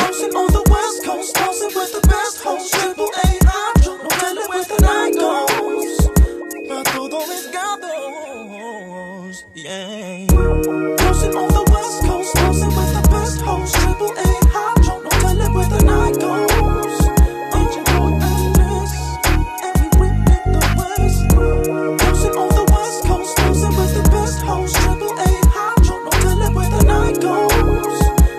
Coasting on the West Coast, tossing with the best host. Triple A hydro, no telling where the night goes. Pa' todo resgados, yeah. Coasting on the West Coast, tossing with the best host. Triple A hydro, no telling where the night goes. Ain't your boy Ernest, and we whipping the West. Coasting on the West Coast, tossing with the best host. Triple A hydro, no telling where the night goes.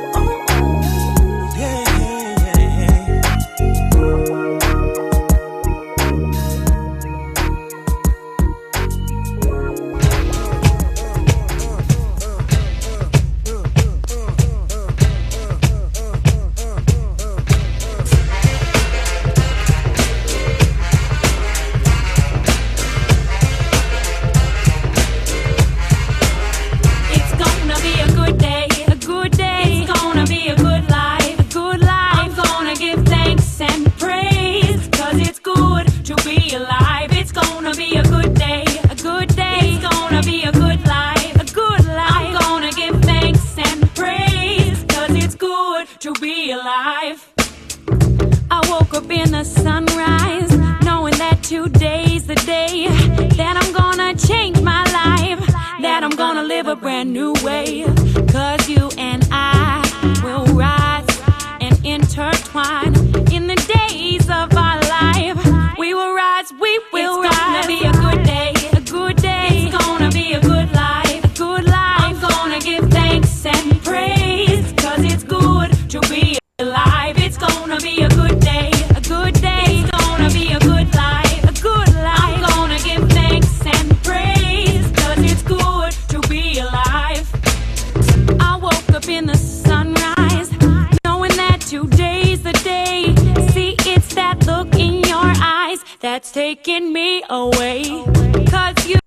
Taking me away, 'cause you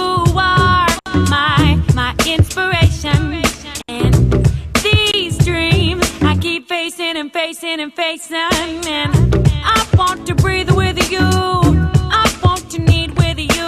are my inspiration, and these dreams I keep facing and facing and facing, and I want to breathe with you, I want to need with you,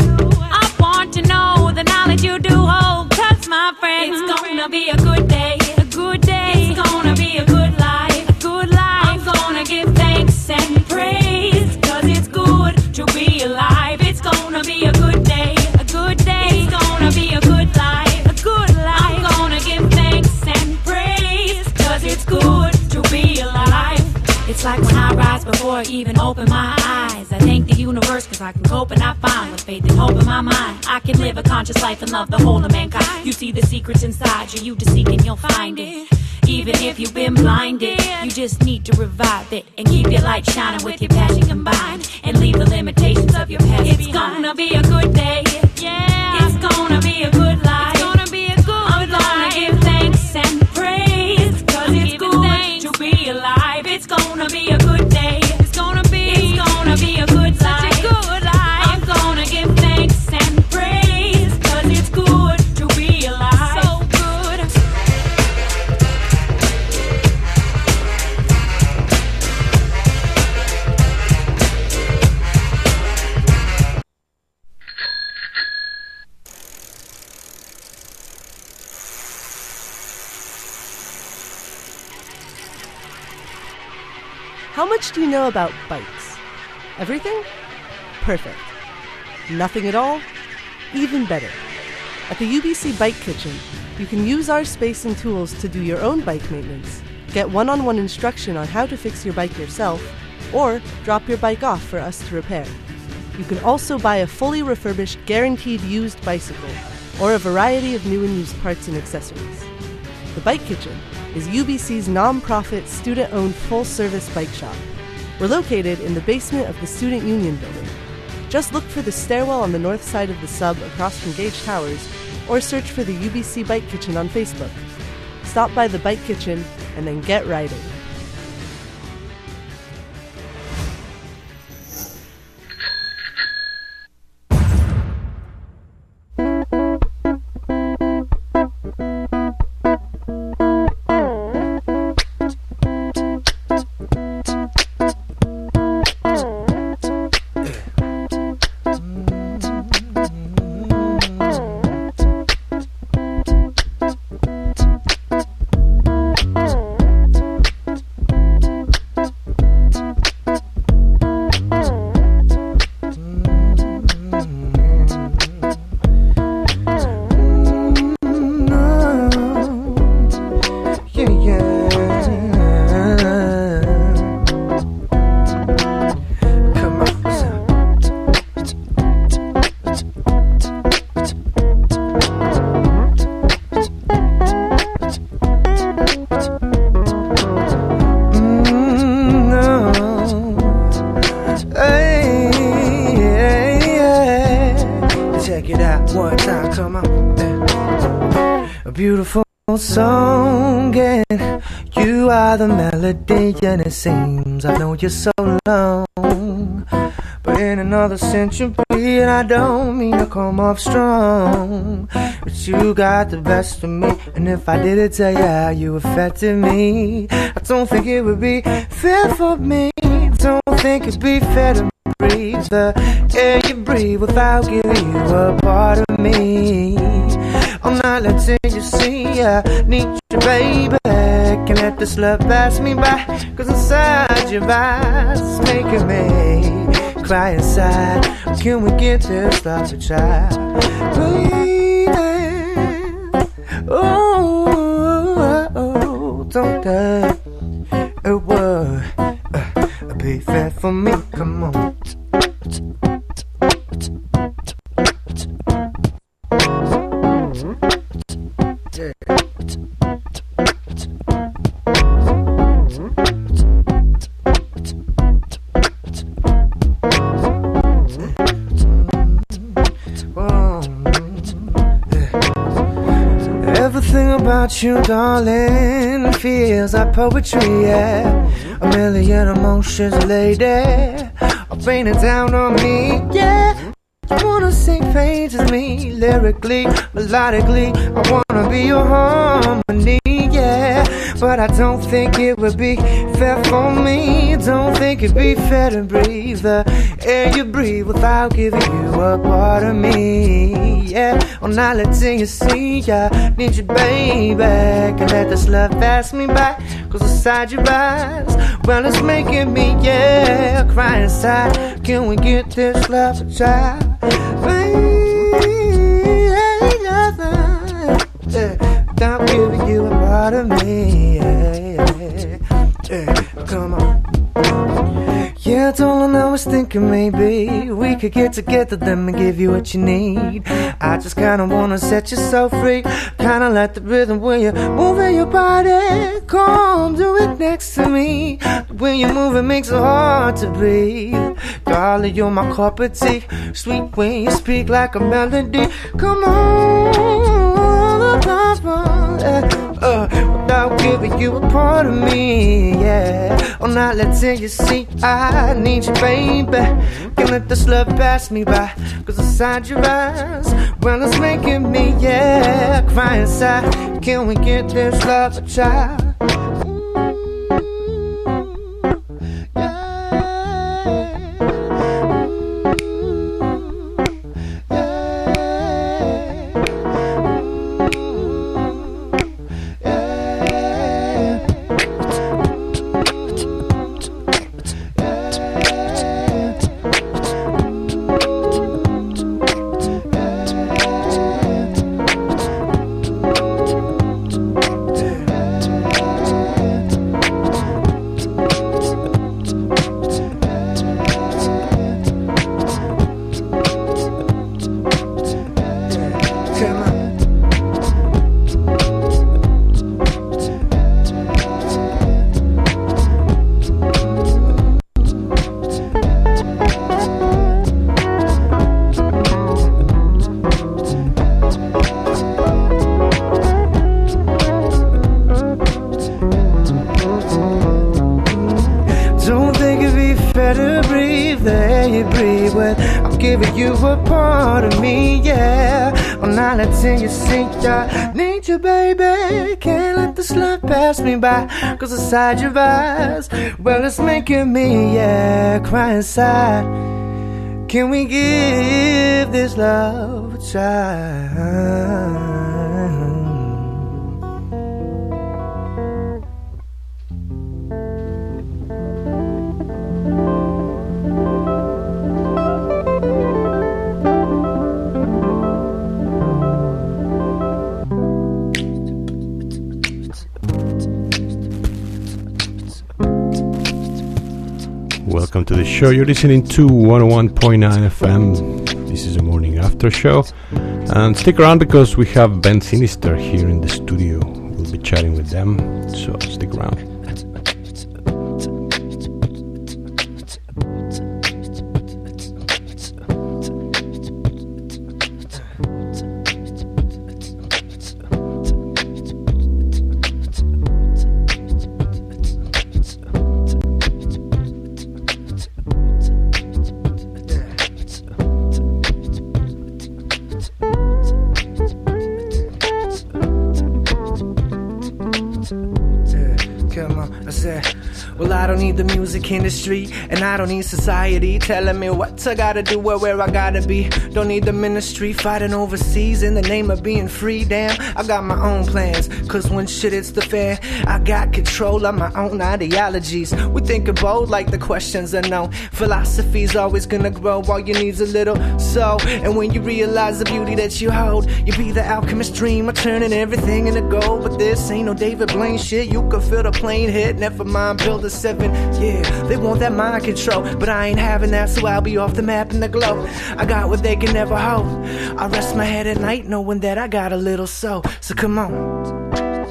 I want to know the knowledge you do hold, 'cause my friend, it's gonna be a good day, a good day, it's gonna be a good life, a good life, I'm gonna give thanks and praise, 'cause it's good to be alive. It's gonna be a good day, a good day. It's gonna be a good life, a good life. I'm gonna give thanks and praise, 'cause it's good to be alive. It's like when I rise before I even open my eyes, I thank the universe 'cause I can cope and I find with faith and hope in my mind I can live a conscious life and love the whole of mankind. You see the secrets inside you, you to seek and you'll find it. Even if you've been blinded, you just need to revive it and keep your light shining with your passion combined, and leave the limitations of your past behind. It's gonna be a good day, yeah. It's gonna be a good life. It's gonna be a good life. I'm gonna give thanks and praise, 'cause it's good to be alive. It's gonna be a good day. It's gonna be a good life. Such a good life. I'm gonna give thanks and praise, 'cause it's good to be alive. So good. How much do you know about bikes? Everything? Perfect. Nothing at all? Even better. At the UBC Bike Kitchen, you can use our space and tools to do your own bike maintenance, get one-on-one instruction on how to fix your bike yourself, or drop your bike off for us to repair. You can also buy a fully refurbished, guaranteed used bicycle, or a variety of new and used parts and accessories. The Bike Kitchen is UBC's non-profit, student-owned, full-service bike shop. We're located in the basement of the Student Union building. Just look for the stairwell on the north side of the sub across from Gage Towers, or search for the UBC Bike Kitchen on Facebook. Stop by the Bike Kitchen and then get riding. beautiful song, and you are the melody, and it seems I know you so long. But in another century, and I don't mean to come off strong, but you got the best of me, and if I did it tell you how you affected me, I don't think it would be fair for me. Don't think it'd be fair to breathe the air you breathe without giving you a part of me. I'm not letting you see I need you, baby. Can't let this love pass me by, cause inside your eyes it's making me cry inside. Can we get this love to try, baby? Oh, don't that it would be fair for me, come on. Everything about you, darling, feels like poetry, yeah. A million emotions, lady, are raining down on me, yeah. I wanna sing pages me, lyrically, melodically. I wanna be your harmony, yeah. But I don't think it would be fair for me. Don't think it'd be fair to breathe the air you breathe without giving you a part of me, yeah. I'm not letting you see I need you, baby. Can't let this love pass me by, cause inside your eyes, well, it's making me, yeah, cry inside. Can we get this love a try? Without giving you a part of me, come on. Yeah, I told him I was thinking maybe we could get together, then me give you what you need. I just kinda wanna set you so free, kinda like the rhythm when you're moving your body. Come do it next to me. When you move it makes it hard to breathe. Darling, you're my cup of tea, sweet when you speak like a melody. Come on, without giving you a part of me, yeah. I'm not letting you see I need you, baby. Can't let this love pass me by, cause inside your eyes, well, it's making me, yeah, cry inside. Can we get this love a try? Giving you a part of me, yeah. I'm not letting you see I need you, baby. Can't let this love pass me by, cause inside your eyes, well, it's making me, yeah, cry inside. Can we give this love a try? Welcome to the show. You're listening to 101.9 FM. This is a morning after show. And stick around because we have Ben Sinister here in the studio. We'll be chatting with them, so stick around. Come on, I said, well, I don't need the music industry, and I don't need society telling me what I gotta do or where I gotta be. Don't need the ministry fighting overseas in the name of being free. Damn, I got my own plans, cause when shit hits the fan, I got control of my own ideologies. We thinking bold like the questions unknown. Philosophy's always gonna grow, all you need's a little soul. And when you realize the beauty that you hold, you be the alchemist dream of turning everything into gold. But this ain't no David Blaine shit, you can feel the plane hit. Never mind, build a 7, yeah, they want that mind control, but I ain't having that, so I'll be off the map in the globe. I got what they can never hold. I rest my head at night knowing that I got a little soul. So come on.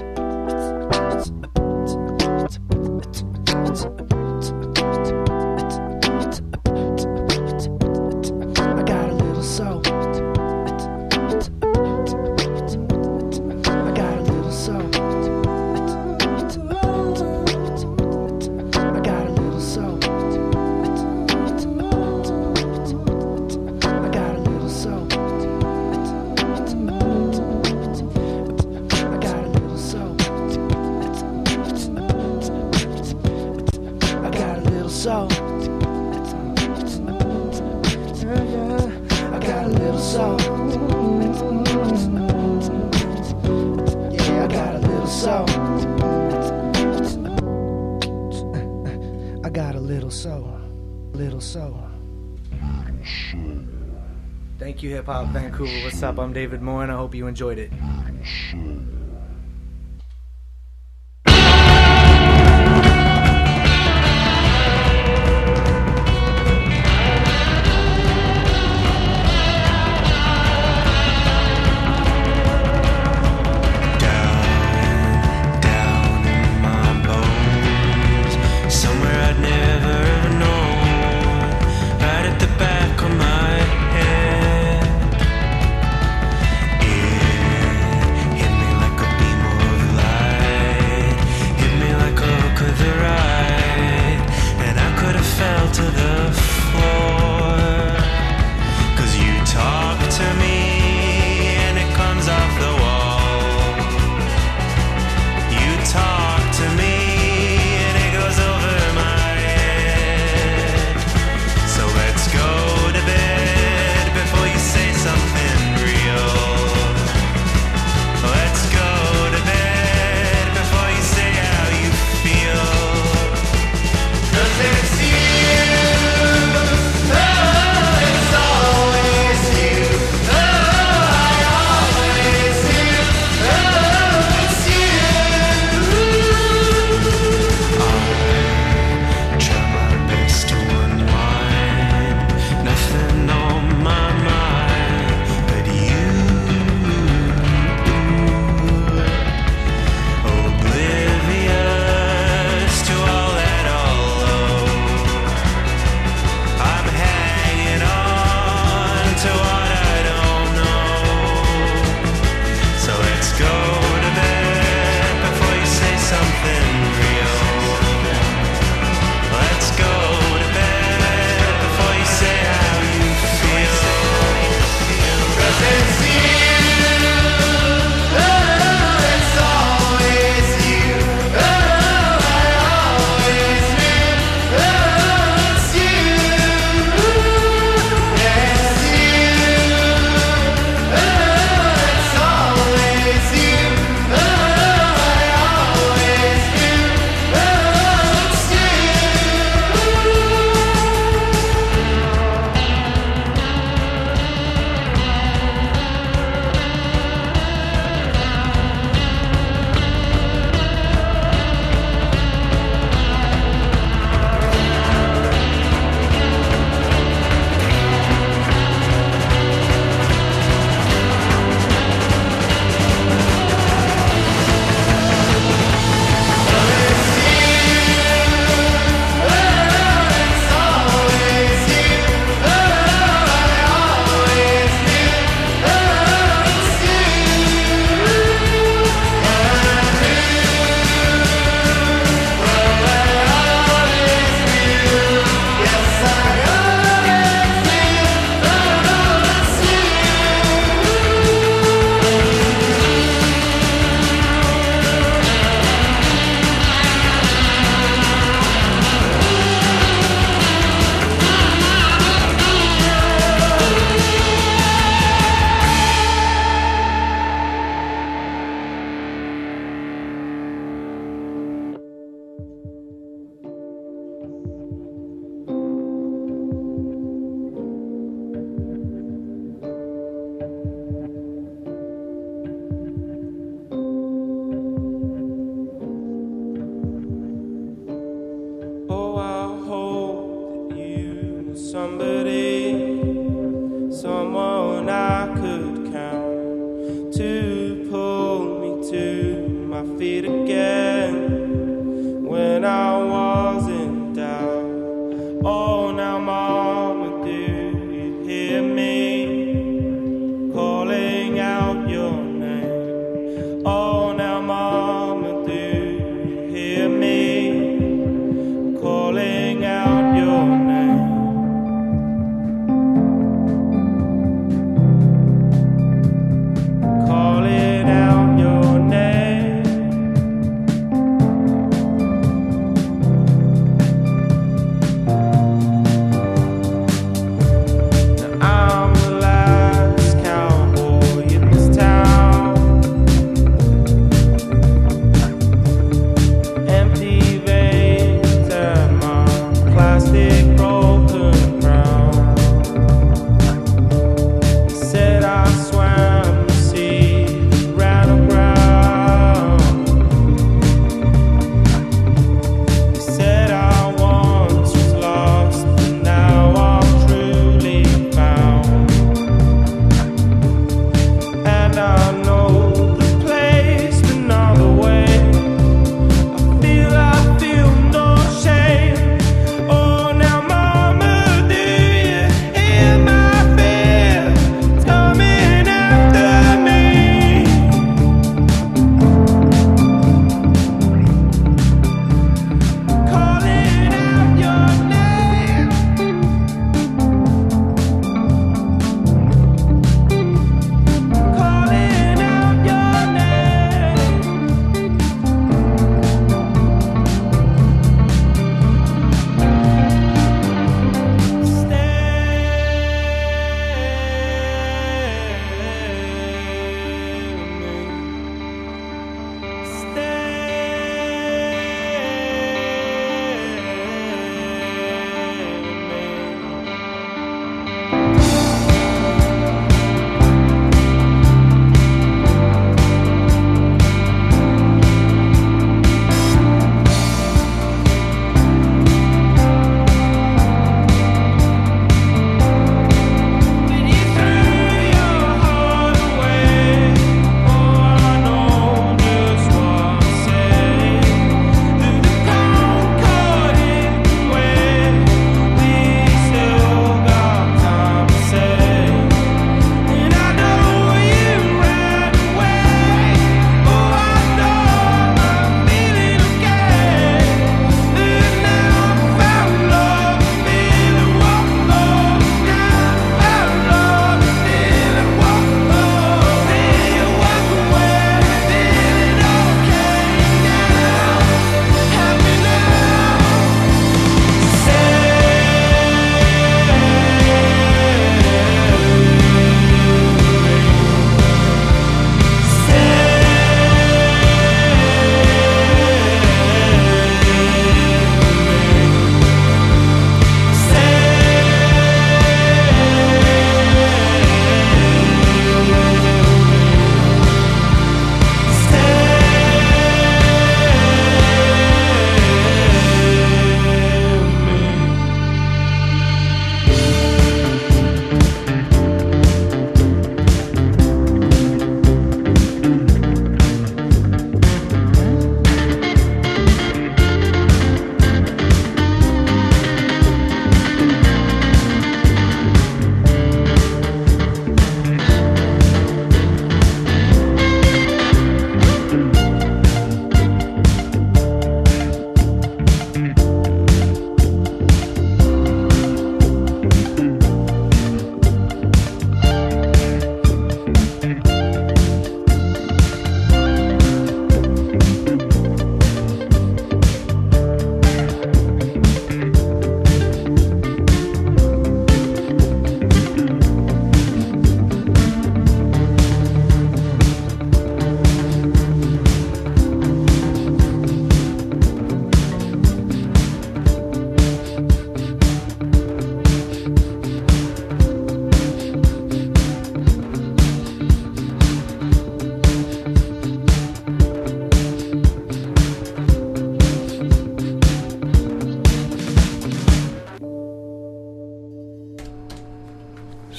Thank you, Hip Hop Vancouver. What's up? I'm David Moore, and I hope you enjoyed it. Hit me like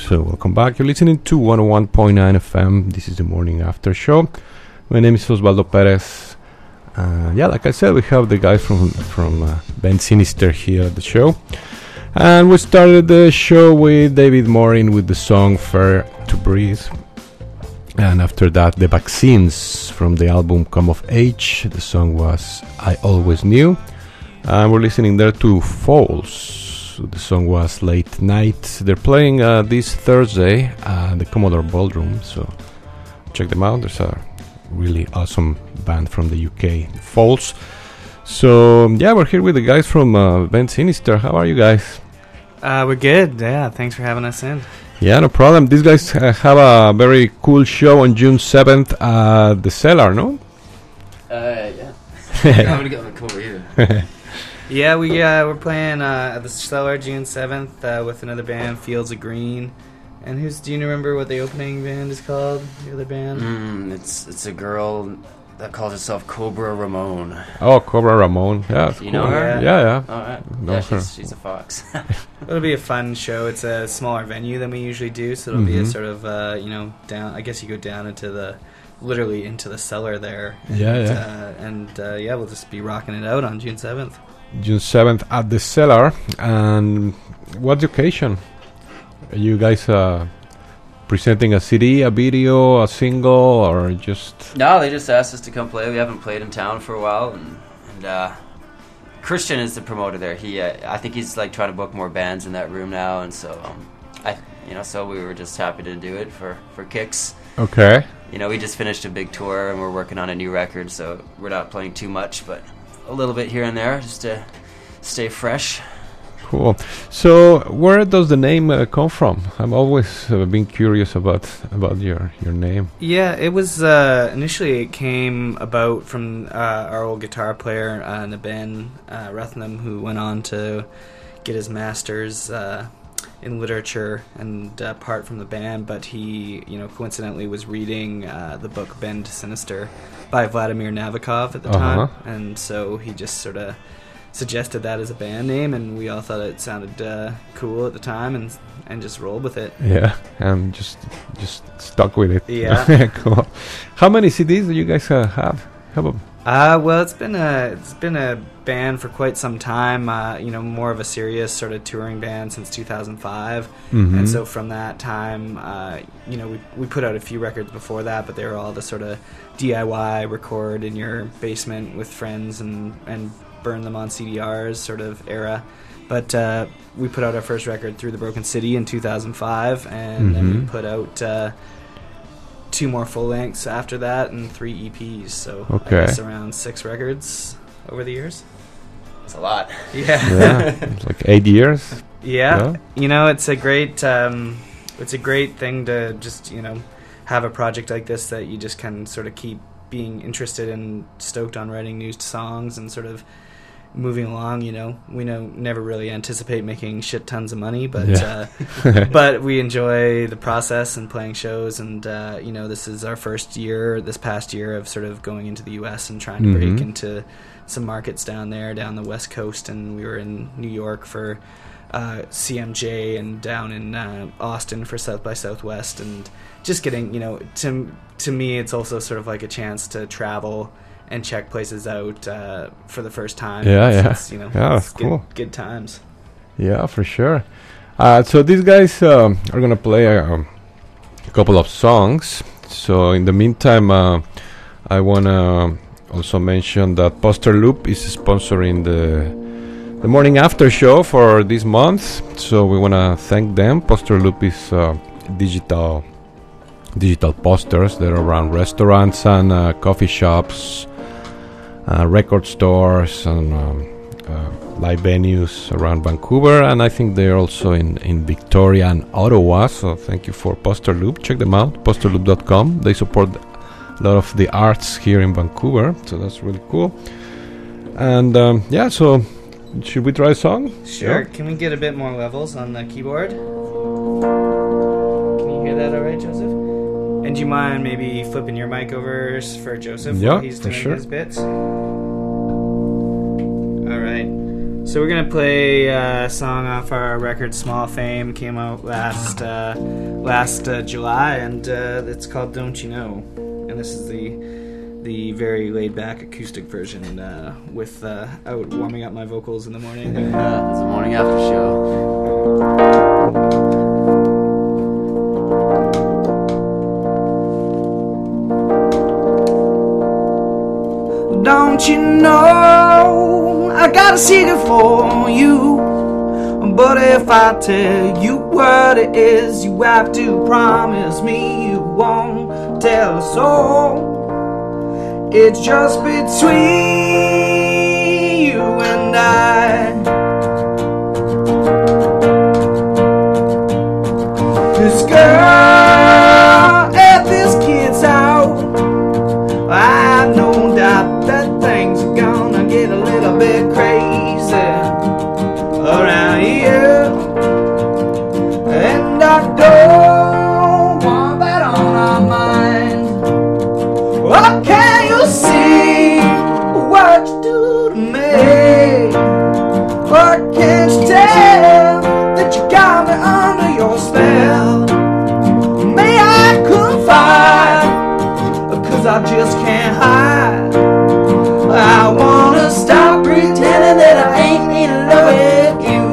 So welcome back. You're listening to 101.9 FM. This is the morning after show. My name is Osvaldo Perez. Yeah, like I said, we have the guys from Ben Sinister here at the show. And we started the show with David Morin with the song Fair to Breathe. And after that, the Vaccines from the album Come of Age. The song was I Always Knew. And we're listening there to Falls. The song was Late Night. They're playing this Thursday at the Commodore Ballroom, so check them out. There's a really awesome band from the UK, Falls. So yeah, we're here with the guys from Ben Sinister. How are you guys? We're good. Yeah, thanks for having us in. Yeah, no problem. These guys have a very cool show on June 7th at the Cellar, no? Yeah. I'm gonna go cool you. Yeah, we're playing at the Cellar June 7th with another band, Fields of Green. And do you remember what the opening band is called? The other band? It's a girl that calls herself Cobra Ramon. Oh, Cobra Ramon. Yeah, that's You cool. know her? Yeah. All right. No, Yeah, her. she's a fox. It'll be a fun show. It's a smaller venue than we usually do, so it'll be a sort of, down. I guess you go down literally into the cellar there. And we'll just be rocking it out on June 7th. June 7th at the Cellar. And what's the occasion? Are you guys presenting a CD, a video, a single, or just... No, they just asked us to come play. We haven't played in town for a while, and Christian is the promoter there. I think he's like trying to book more bands in that room now, and so so we were just happy to do it for kicks. Okay. We just finished a big tour, and we're working on a new record, so we're not playing too much, but a little bit here and there just to stay fresh. Cool. So, where does the name come from? I've always been curious about your name. Yeah, it was initially it came about from our old guitar player Naben Ruthnam, who went on to get his master's in literature and part from the band, but he coincidentally was reading the book Bend Sinister by Vladimir Nabokov at the time, and so he just sort of suggested that as a band name, and we all thought it sounded cool at the time, and just rolled with it. Yeah, and just stuck with it. Yeah. Cool. How many CDs do you guys have? Well, it's been a band for quite some time. More of a serious sort of touring band since 2005, and so from that time, we put out a few records before that, but they were all the sort of DIY, record in your basement with friends and burn them on CDRs sort of era. But we put out our first record, Through the Broken City, in 2005, and then we put out 2 more full lengths after that and 3 EPs. So I guess around 6 records over the years. It's a lot. Yeah. It's like 8 years. Yeah. It's a great thing to just have a project like this that you just can sort of keep being interested and stoked on writing new songs and sort of moving along. We never really anticipate making shit tons of money, but but we enjoy the process and playing shows, and this is our this past year of sort of going into the US and trying to break into some markets down the West Coast, and we were in New York for CMJ and down in Austin for South by Southwest, and just getting to me it's also sort of like a chance to travel and check places out for the first time. That's cool. Good times. Yeah, for sure. So these guys are gonna play a couple of songs. So in the meantime, I wanna also mention that Poster Loop is sponsoring the morning after show for this month. So we wanna thank them. Poster Loop is digital posters that are around restaurants and coffee shops, record stores, and live venues around Vancouver, and I think they're also in Victoria and Ottawa. So thank you for Poster Loop. Check them out, posterloop.com. They support a lot of the arts here in Vancouver, so that's really cool. And so should we try a song? Sure. Yeah. Can we get a bit more levels on the keyboard? Can you hear that all right, Joseph? And do you mind maybe flipping your mic over for Joseph while he's doing his bits? All right. So we're gonna play a song off our record "Small Fame." Came out last July, and it's called "Don't You Know." And this is the very laid back acoustic version with out warming up my vocals in the morning. It's a morning after show. Don't you know I got a secret for you? But if I tell you what it is, you have to promise me you won't tell a soul. It's just between you and I. 'Cause girl, at this kid's house, I no doubt that things are gonna get a little bit crazy around here, and I don't want that on our mind. What can you see? What you do to me? What can't you tell that you got me under your spell? May I confide? 'Cause I just can't hide. I wanna stop pretending that I ain't in love with you.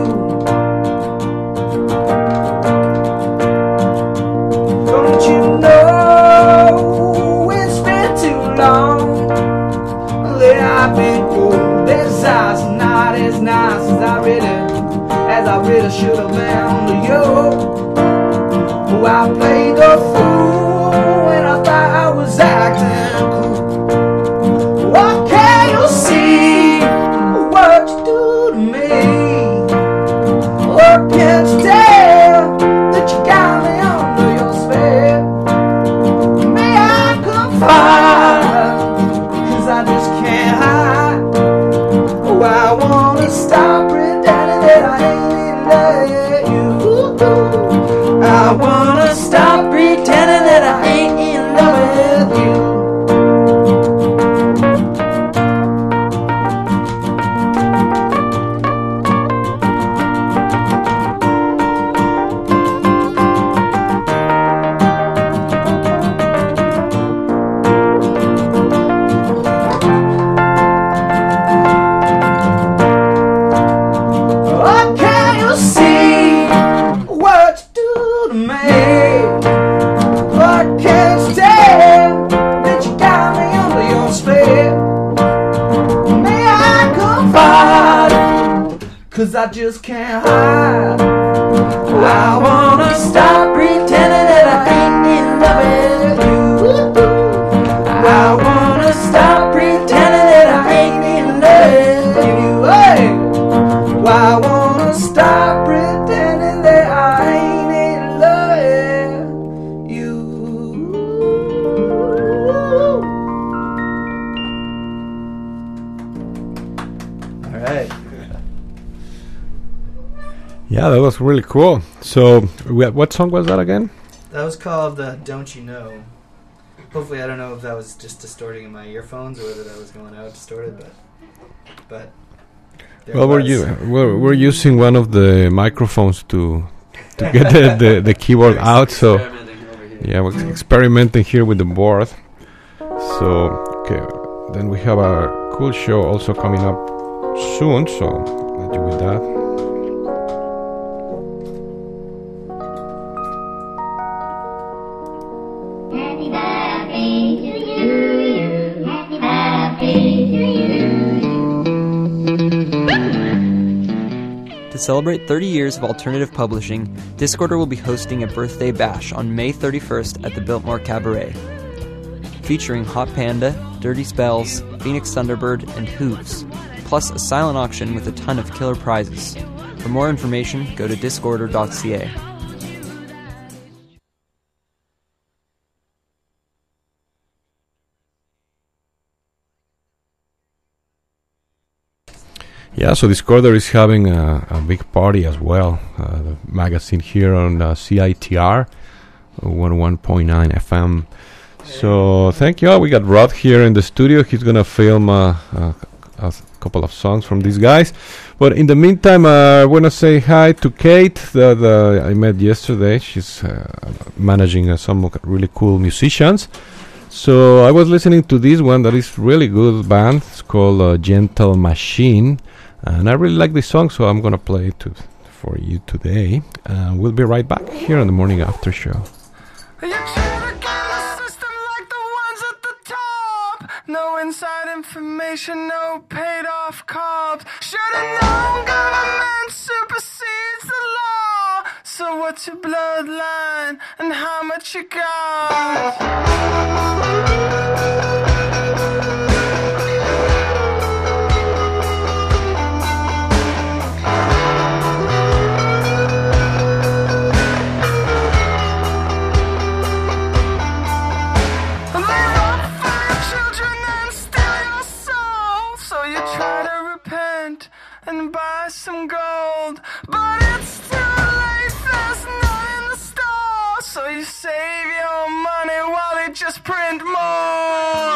Don't you know it's been too long that I've been cold. This eyes not as nice as I really should have been to you. Oh, I played the fool when I thought I was acting cool. What can you see? What you do to me? What can't you tell that you got me under your spell? May I confide? 'Cause I just can't hide. Oh, I wanna stop pretending that I ain't in love with you. I wanna stop pretending that I ain't in love with you. What can you see? What you do to me? What can you tell that you got me under your spell? May I confide? 'Cause I just can't hide. I wanna stop pretending that I ain't in love with you. I wanna stop pretending that I ain't in love with you. Hey! I wanna stop pretending that I ain't in love with you. All right. Yeah, that was really cool. So, what song was that again? That was called "Don't You Know." Hopefully, I don't know if that was just distorting in my earphones or whether that was going out distorted, but there Well, it was. we're using one of the microphones to get the keyboard out. So, yeah, we're experimenting here with the board. So, okay, then we have a cool show also coming up soon. So, let you with that. Happy birthday to you. Happy birthday to you. To celebrate 30 years of alternative publishing, Discorder will be hosting a birthday bash on May 31st at the Biltmore Cabaret. Featuring Hot Panda, Dirty Spells, Phoenix Thunderbird, and Hooves, plus a silent auction with a ton of killer prizes. For more information, go to discorder.ca. Yeah, so Discorder is having a big party as well. The magazine here on CITR 101.9 FM. So thank you. We got Rod here in the studio. He's gonna film a a couple of songs from these guys. But in the meantime, I want to say hi to Kate that I met yesterday. She's managing some really cool musicians. So I was listening to this one that is really good band. It's called Gentle Machine. And I really like this song, so I'm going to play it for you today. We'll be right back here on the Morning After Show. No inside information, no paid off cops. Should've known government supersedes the law. So what's your bloodline and how much you got? And buy some gold, but it's too late, there's none in the store. So you save your money while they just print more.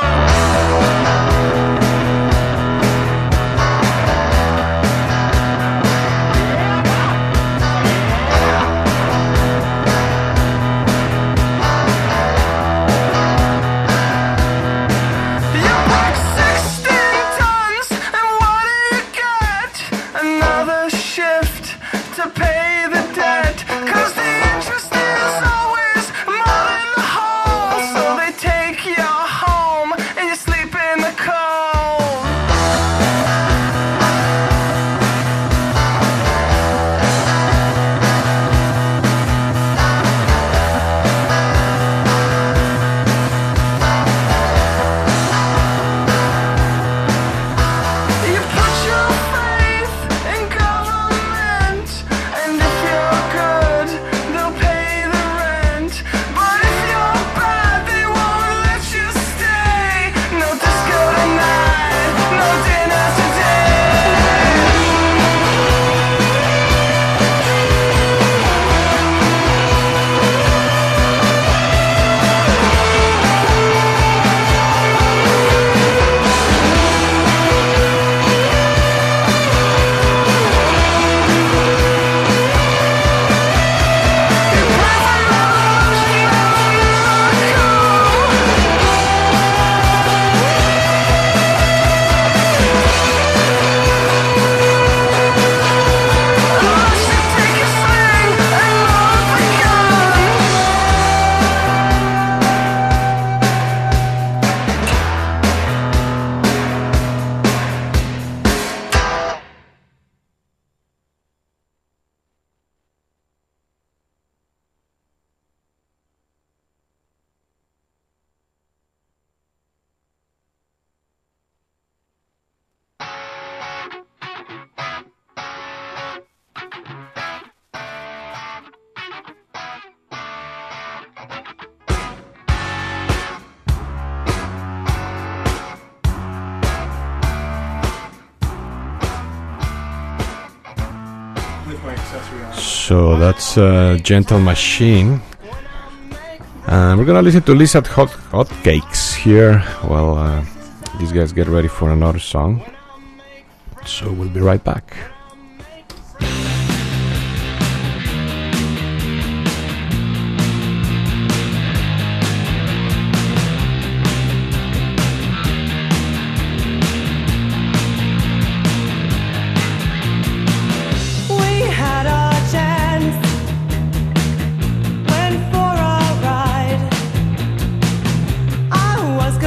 So that's Gentle Machine. And we're gonna listen to Lizard Hotcakes here while these guys get ready for another song. So we'll be right back.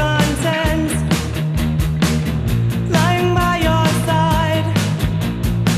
Lying by your side,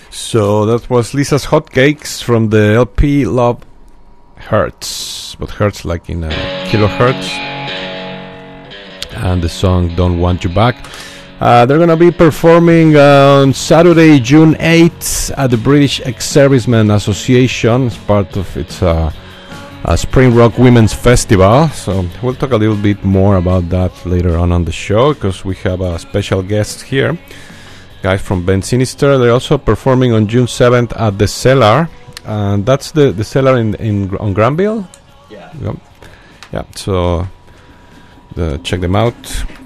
So that was Lisa's Hotcakes from the LP Love Hurts, but hurts like in kilohertz. And the song Don't Want You Back. They're going to be performing on Saturday, June 8th at the British Ex-Servicemen Association as part of its Spring Rock Women's Festival. So we'll talk a little bit more about that later on the show, because we have a special guest here, guys from Ben Sinister. They're also performing on June 7th at the Cellar, and that's the Cellar on Granville. Yeah. So check them out.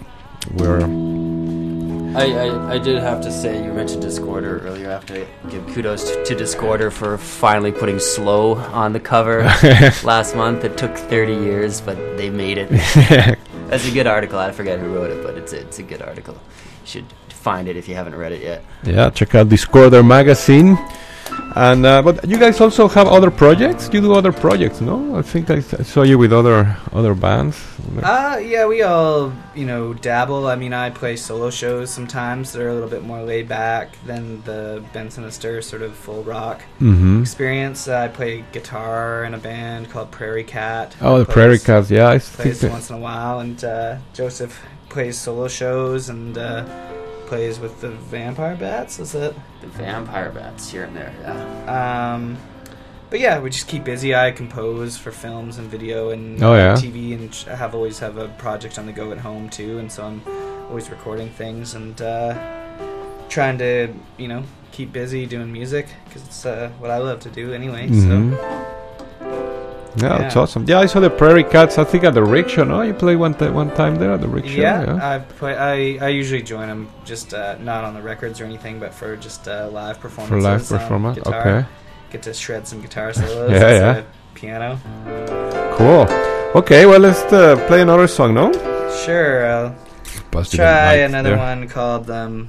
I did have to say, you mentioned Discorder earlier. I have to give kudos to Discorder for finally putting Slow on the cover last month. It took 30 years, but they made it. That's a good article. I forget who wrote it, but it's a good article. You should find it if you haven't read it yet. Yeah, check out Discorder magazine. And but you guys also have other projects. You do other projects, no? I think I saw you with other bands. Yeah, we all dabble. I mean, I play solo shows sometimes. They're a little bit more laid back than the Ben Sinister sort of full rock experience. I play guitar in a band called Prairie Cat. Oh, the Prairie Cat, yeah, I think plays once in a while. And Joseph plays solo shows and plays with the Vampire Bats. Is it? The Vampire Bats here and there, yeah. But yeah, we just keep busy. I compose for films and video and TV, and always have a project on the go at home too. And so I'm always recording things and trying to keep busy doing music, because it's what I love to do anyway. So. Yeah, that's awesome. Yeah, I saw the Prairie Cats, I think, at the Rickshaw, no? You played one time there at the Rickshaw? Yeah. I usually join them, just not on the records or anything, but for just live performances. For live performance, okay. Get to shred some guitar solos. Piano. Cool. Okay, well, let's play another song, no? Sure. I'll try another one called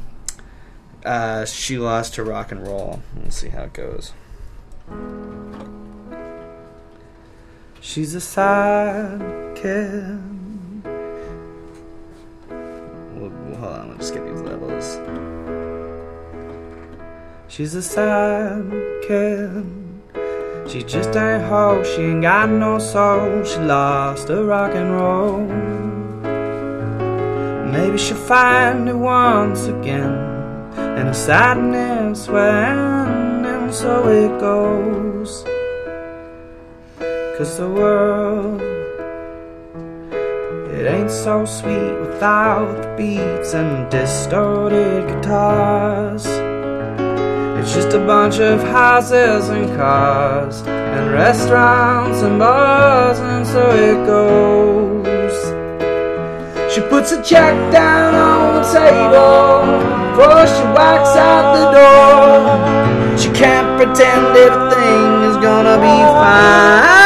She Lost Her Rock and Roll. We'll see how it goes. She's a sad kid. Hold on, let's just get these levels. She's a sad kid. She just ain't hoe. She ain't got no soul. She lost her rock and roll. Maybe she'll find it once again, and her sadness when, and so it goes. 'Cause the world, it ain't so sweet without the beats and distorted guitars. It's just a bunch of houses and cars and restaurants and bars, and so it goes. She puts a check down on the table before she walks out the door. She can't pretend everything is gonna be fine.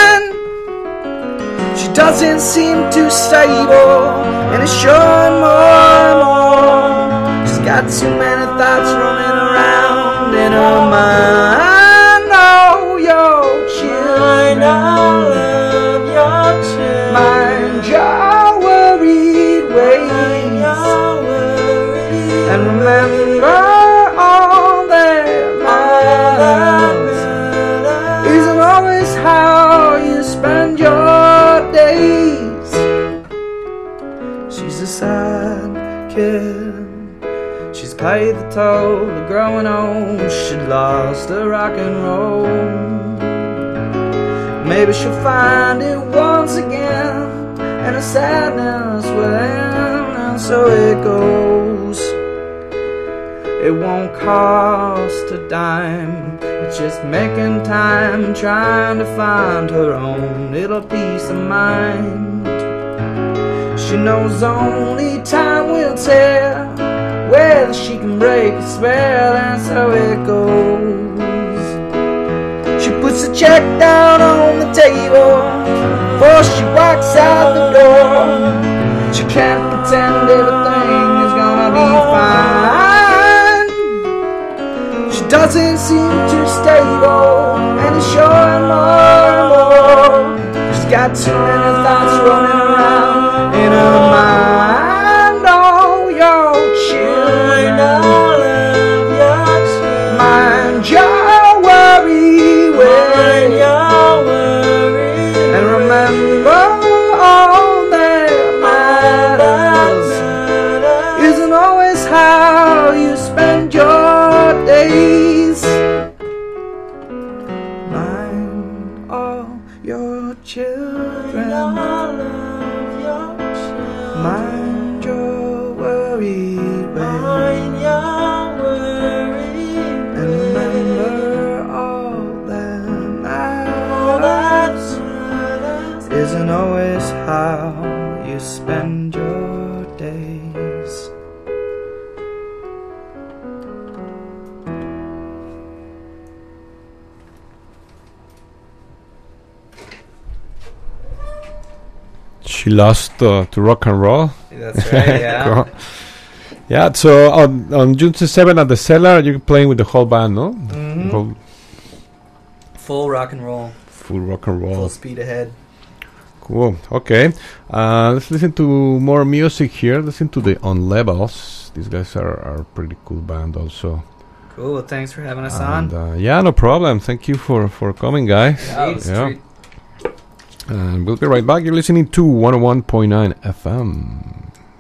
Doesn't seem too stable, and it's showing more and more. She's got too many thoughts running around in her mind. Oh, your children, I love your children. Mind your worried ways, and remember all their lives isn't always how you spend your days. She's a sad kid. She's paid the toll of growing old. She lost her rock and roll. Maybe she'll find it once again, and her sadness will end, and so it goes. It won't cost a dime. It's just making time, trying to find her own little peace of mind. She knows only time will tell whether she can break a spell, and so it goes. She puts a check down on the table before she walks out the door. She can't pretend everything is gonna be fine. She doesn't seem too stable, and it's showing more and more. She's got too many thoughts running around in her mind. Oh, your children, I love your children. She lost to rock and roll. That's right, yeah. Yeah, so on June 7 at the Cellar, you're playing with the whole band, no? Mm-hmm. Full rock and roll. Full rock and roll. Full speed ahead. Cool. Okay. Let's listen to more music here. Listen to the On Levels. These guys are a pretty cool band also. Cool. Well, thanks for having us And, on. yeah, no problem. Thank you for coming, guys. Yeah. And we'll be right back. You're listening to 101.9 FM.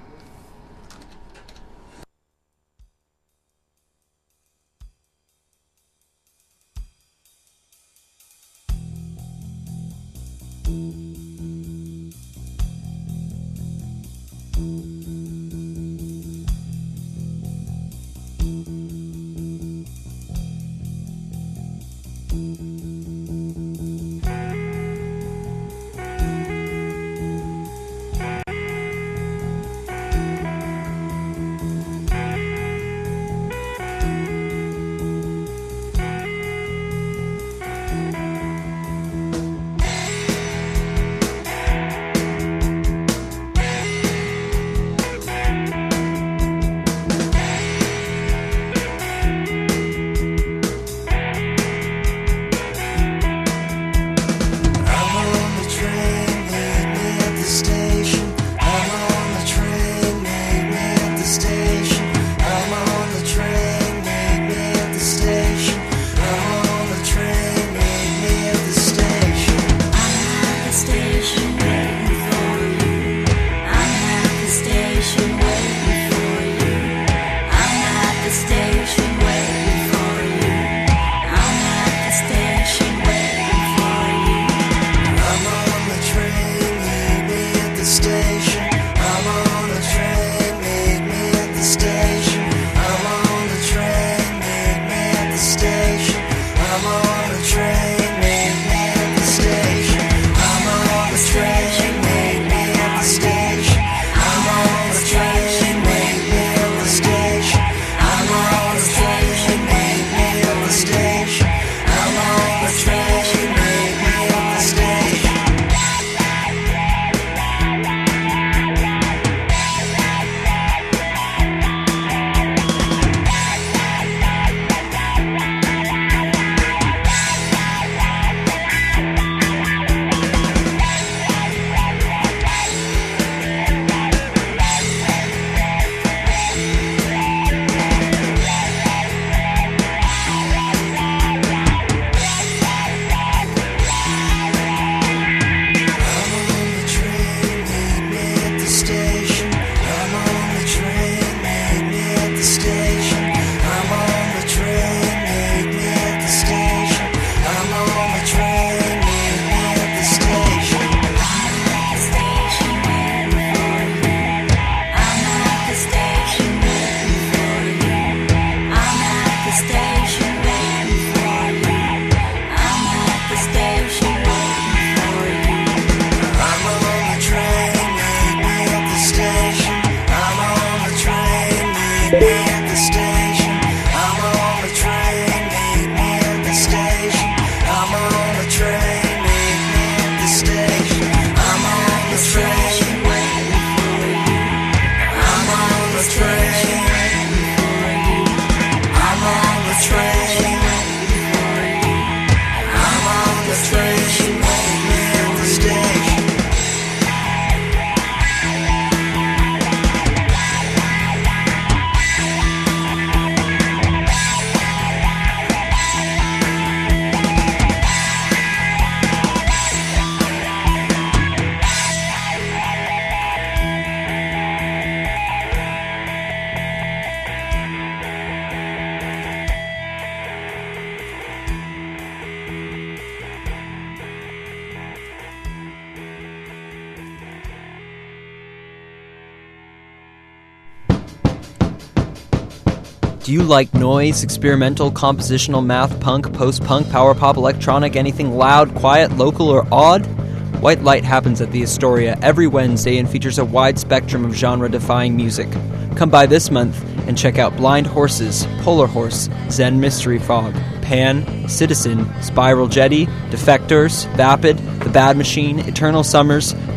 Do you like noise, experimental, compositional, math, punk, post-punk, power pop, electronic, anything loud, quiet, local, or odd? White Light happens at the Astoria every Wednesday and features a wide spectrum of genre-defying music. Come by this month and check out Blind Horses, Polar Horse, Zen Mystery Fog, Pan, Citizen, Spiral Jetty, Defectors, Vapid, The Bad Machine, Eternal Summers,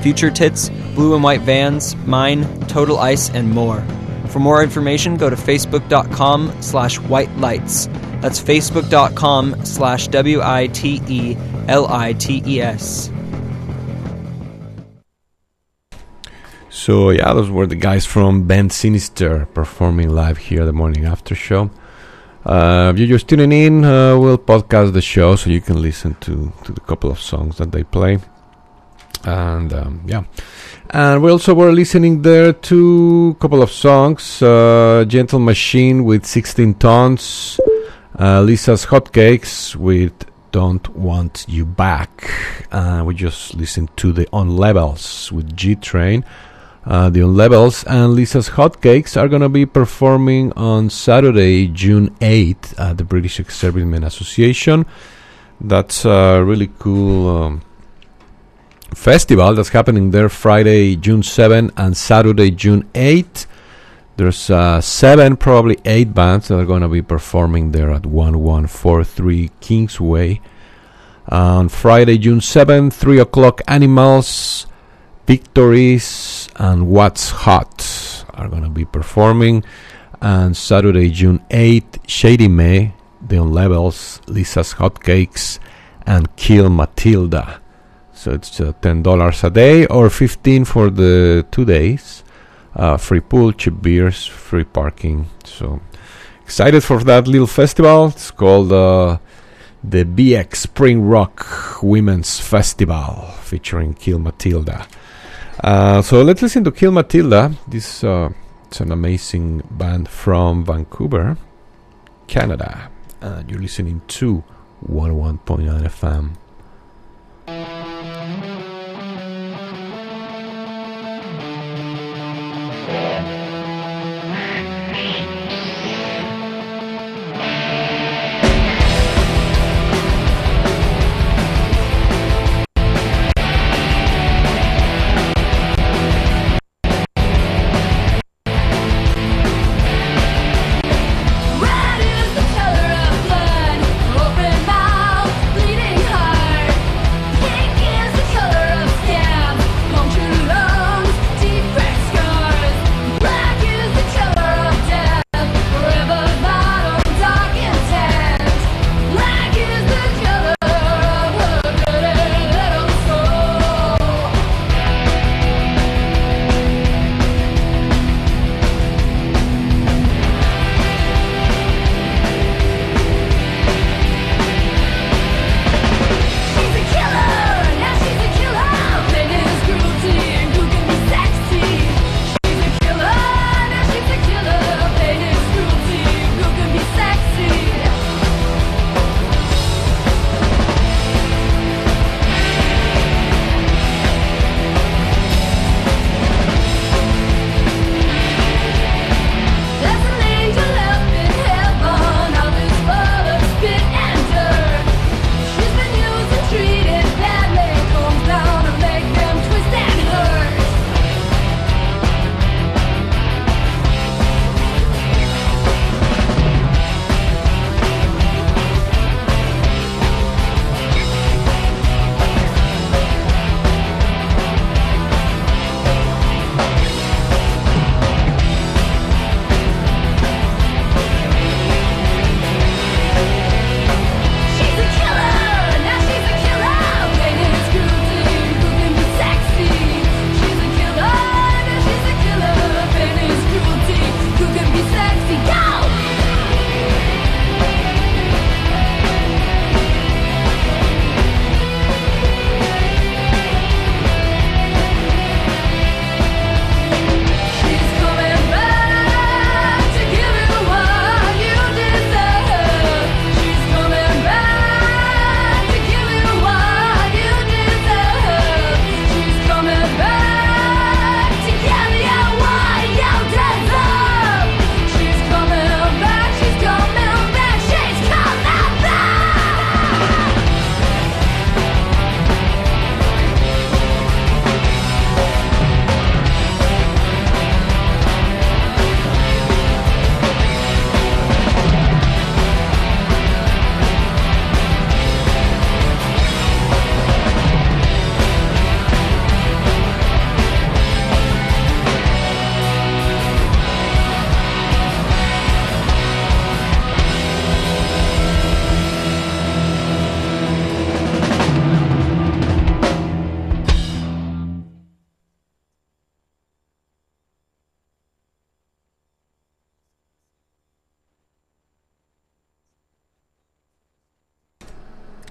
Future Tits, Blue and White Vans, Mine, Total Ice, and more. For more information, go to facebook.com/whitelights. That's facebook.com/WITELITES. So yeah, those were the guys from Band Sinister performing live here the morning after show. If you're just tuning in, we'll podcast the show so you can listen to the couple of songs that they play. And and we also were listening there to a couple of songs. Gentle Machine with 16 Tons, Lisa's Hotcakes with Don't Want You Back. We just listened to the On Levels with G-Train. The On Levels and Lisa's Hotcakes are going to be performing on Saturday, June 8th at the British Ex-Servicemen Association. That's a really cool festival that's happening there Friday, June 7 and Saturday, June 8. There's 7, probably 8 bands that are going to be performing there at 1143 Kingsway. On Friday, June 7, 3 o'clock, Animals, Victories, and What's Hot are going to be performing. And Saturday, June 8, Shady May, The On Levels, Lisa's Hotcakes, and Kill Matilda. So it's $10 a day or $15 for the 2 days. Free pool, cheap beers, free parking. So excited for that little festival. It's called the BX Spring Rock Women's Festival featuring Kill Matilda. So let's listen to Kill Matilda. This it's an amazing band from Vancouver, Canada. You're listening to 101.9 FM. Red is the color of blood, open mouth, bleeding heart.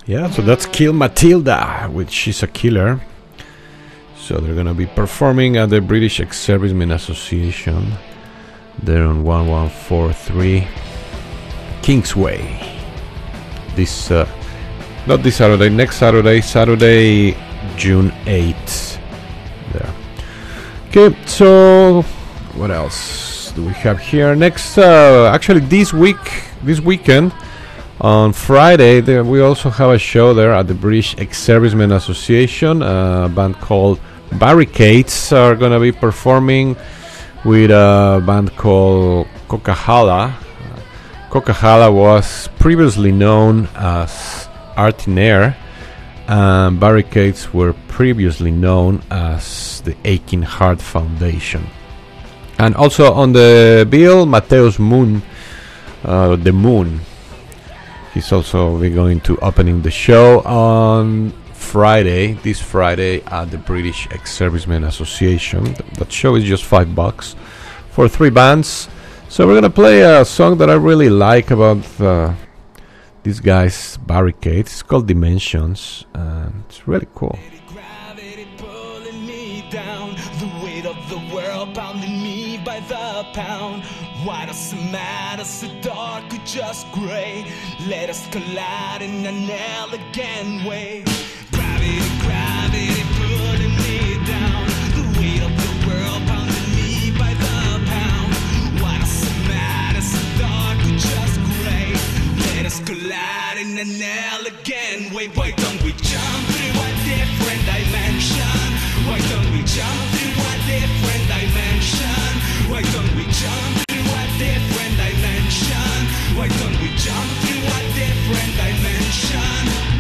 Yeah, so that's Kill Matilda with She's a Killer. So they're going to be performing at the British Ex-Servicemen Association. They're on 1143 Kingsway. This, not this Saturday, next Saturday, Saturday, June 8th. There. Okay, so what else do we have here? Next, actually this weekend, on Friday, we also have a show there at the British Ex-Servicemen Association. A band called Barricades are going to be performing with a band called Coca-Hala. Coca-Hala was previously known as Artinair, and Barricades were previously known as the Aching Heart Foundation. And also on the bill, Mateus Moon, the Moon. He's also going to opening the show on Friday, this Friday, at the British Ex-Servicemen Association. That show is just $5 for 3 bands. So we're gonna play a song that I really like about these guys, Barricades. It's called Dimensions, and it's really cool. Gravity pulling me down, the weight of the world pounding me by the pound. Why does it matter, so dark or just gray? Let us collide in an elegant way. Gravity pulling me down, the weight of the world pounding me by the pound. Why does it matter, so dark or just gray? Let us collide in an elegant way. Why don't we jump through a different dimension? Why don't we jump through a different dimension? Why don't we jump through a different dimension? Why don't we jump through a different dimension?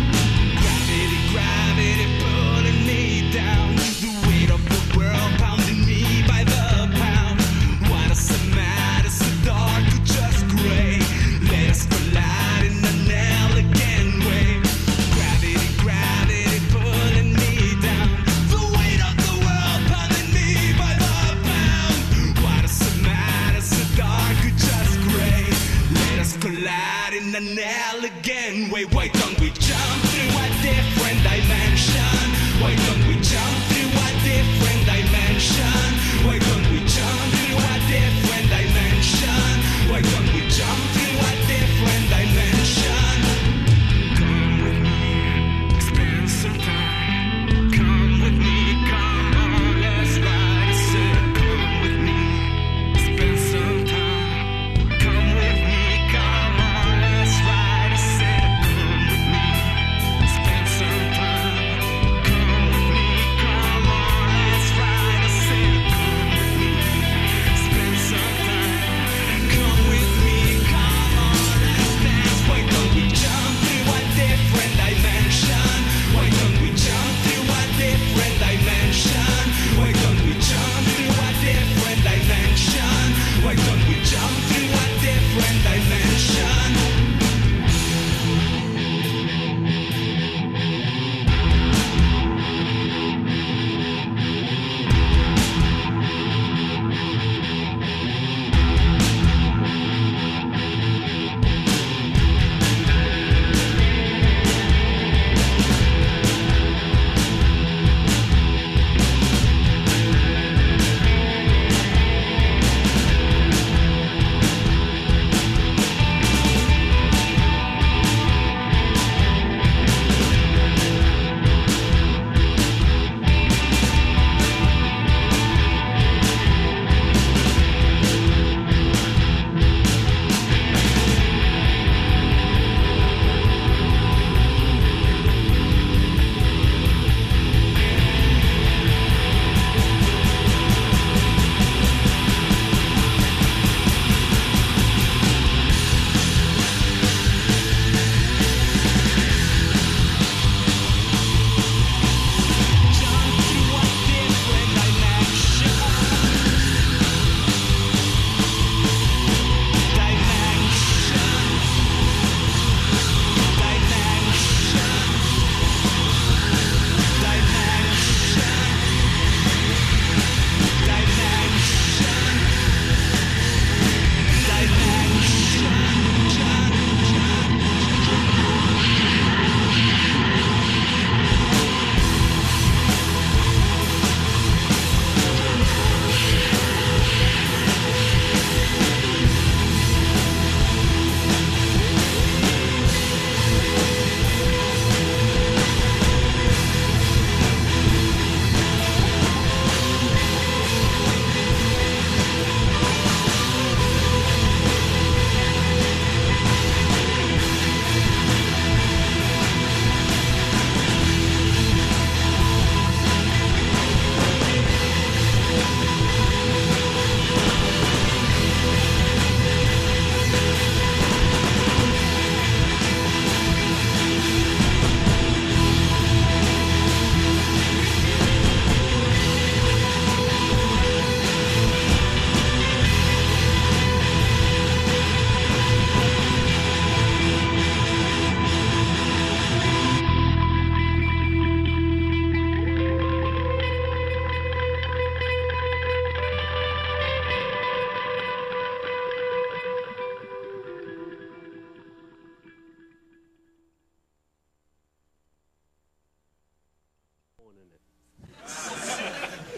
Gravity pulling me down, the weight of the world pounding me by the pound. Why does it matter, so dark or just gray? Let us collide in an elegant way. Gravity pulling me down, the weight of the world pounding me by the pound. Why does it matter, so dark or just gray? Let us collide in an elegant way. Why don't we jump through a different dimension? Why don't we jump through a different dimension? Why don't we jump through a different dimension? Why don't we jump through a different dimension? Come with me, spend some time. Come with me, come on, let's ride a set. Come with me, spend some time. Come with me, come on, let's ride a set. Come with me, spend some time. Come with me, come on, let's ride a set. Come with me, spend some time. Come with me.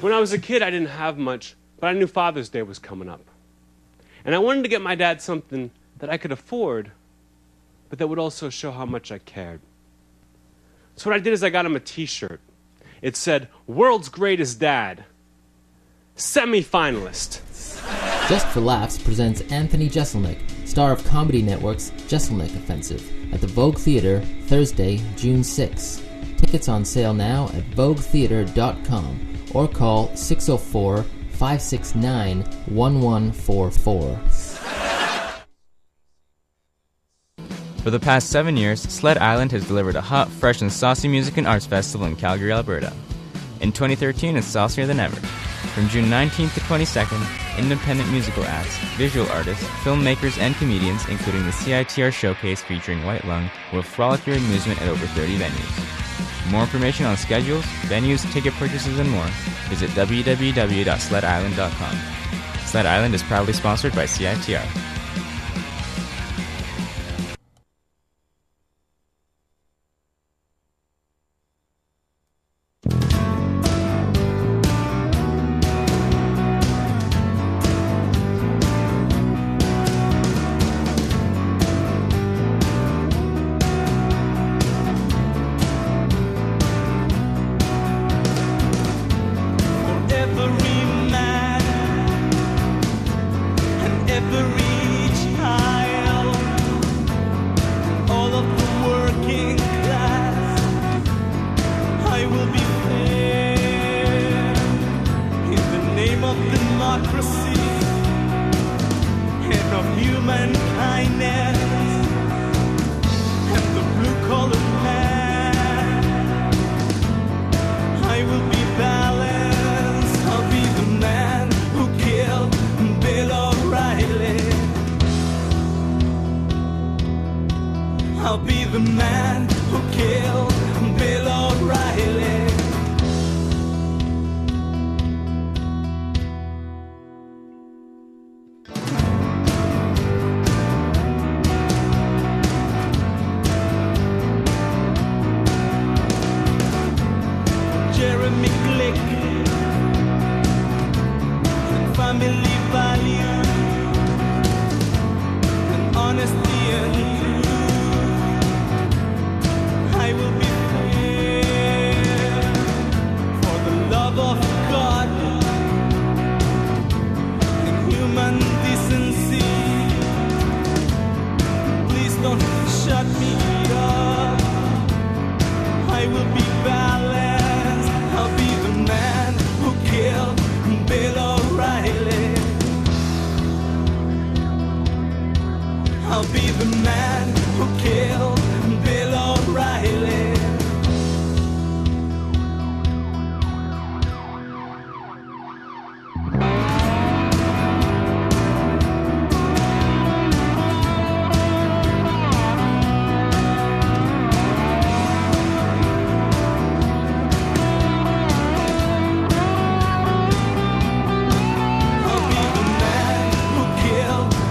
When I was a kid, I didn't have much, but I knew Father's Day was coming up. And I wanted to get my dad something that I could afford, but that would also show how much I cared. So what I did is I got him a t-shirt. It said, "World's Greatest Dad, Semi-Finalist." Just for Laughs presents Anthony Jeselnik, star of Comedy Network's Jeselnik Offensive, at the Vogue Theatre, Thursday, June 6. Tickets on sale now at voguetheatre.com or call 604-569-1144. For the past 7 years, Sled Island has delivered a hot, fresh, and saucy music and arts festival in Calgary, Alberta. In 2013, it's saucier than ever. From June 19th to 22nd, independent musical acts, visual artists, filmmakers, and comedians, including the CITR Showcase featuring White Lung, will frolic your amusement at over 30 venues. For more information on schedules, venues, ticket purchases, and more, visit www.sledisland.com. Sled Island is proudly sponsored by CITR.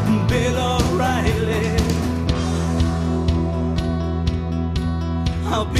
I'll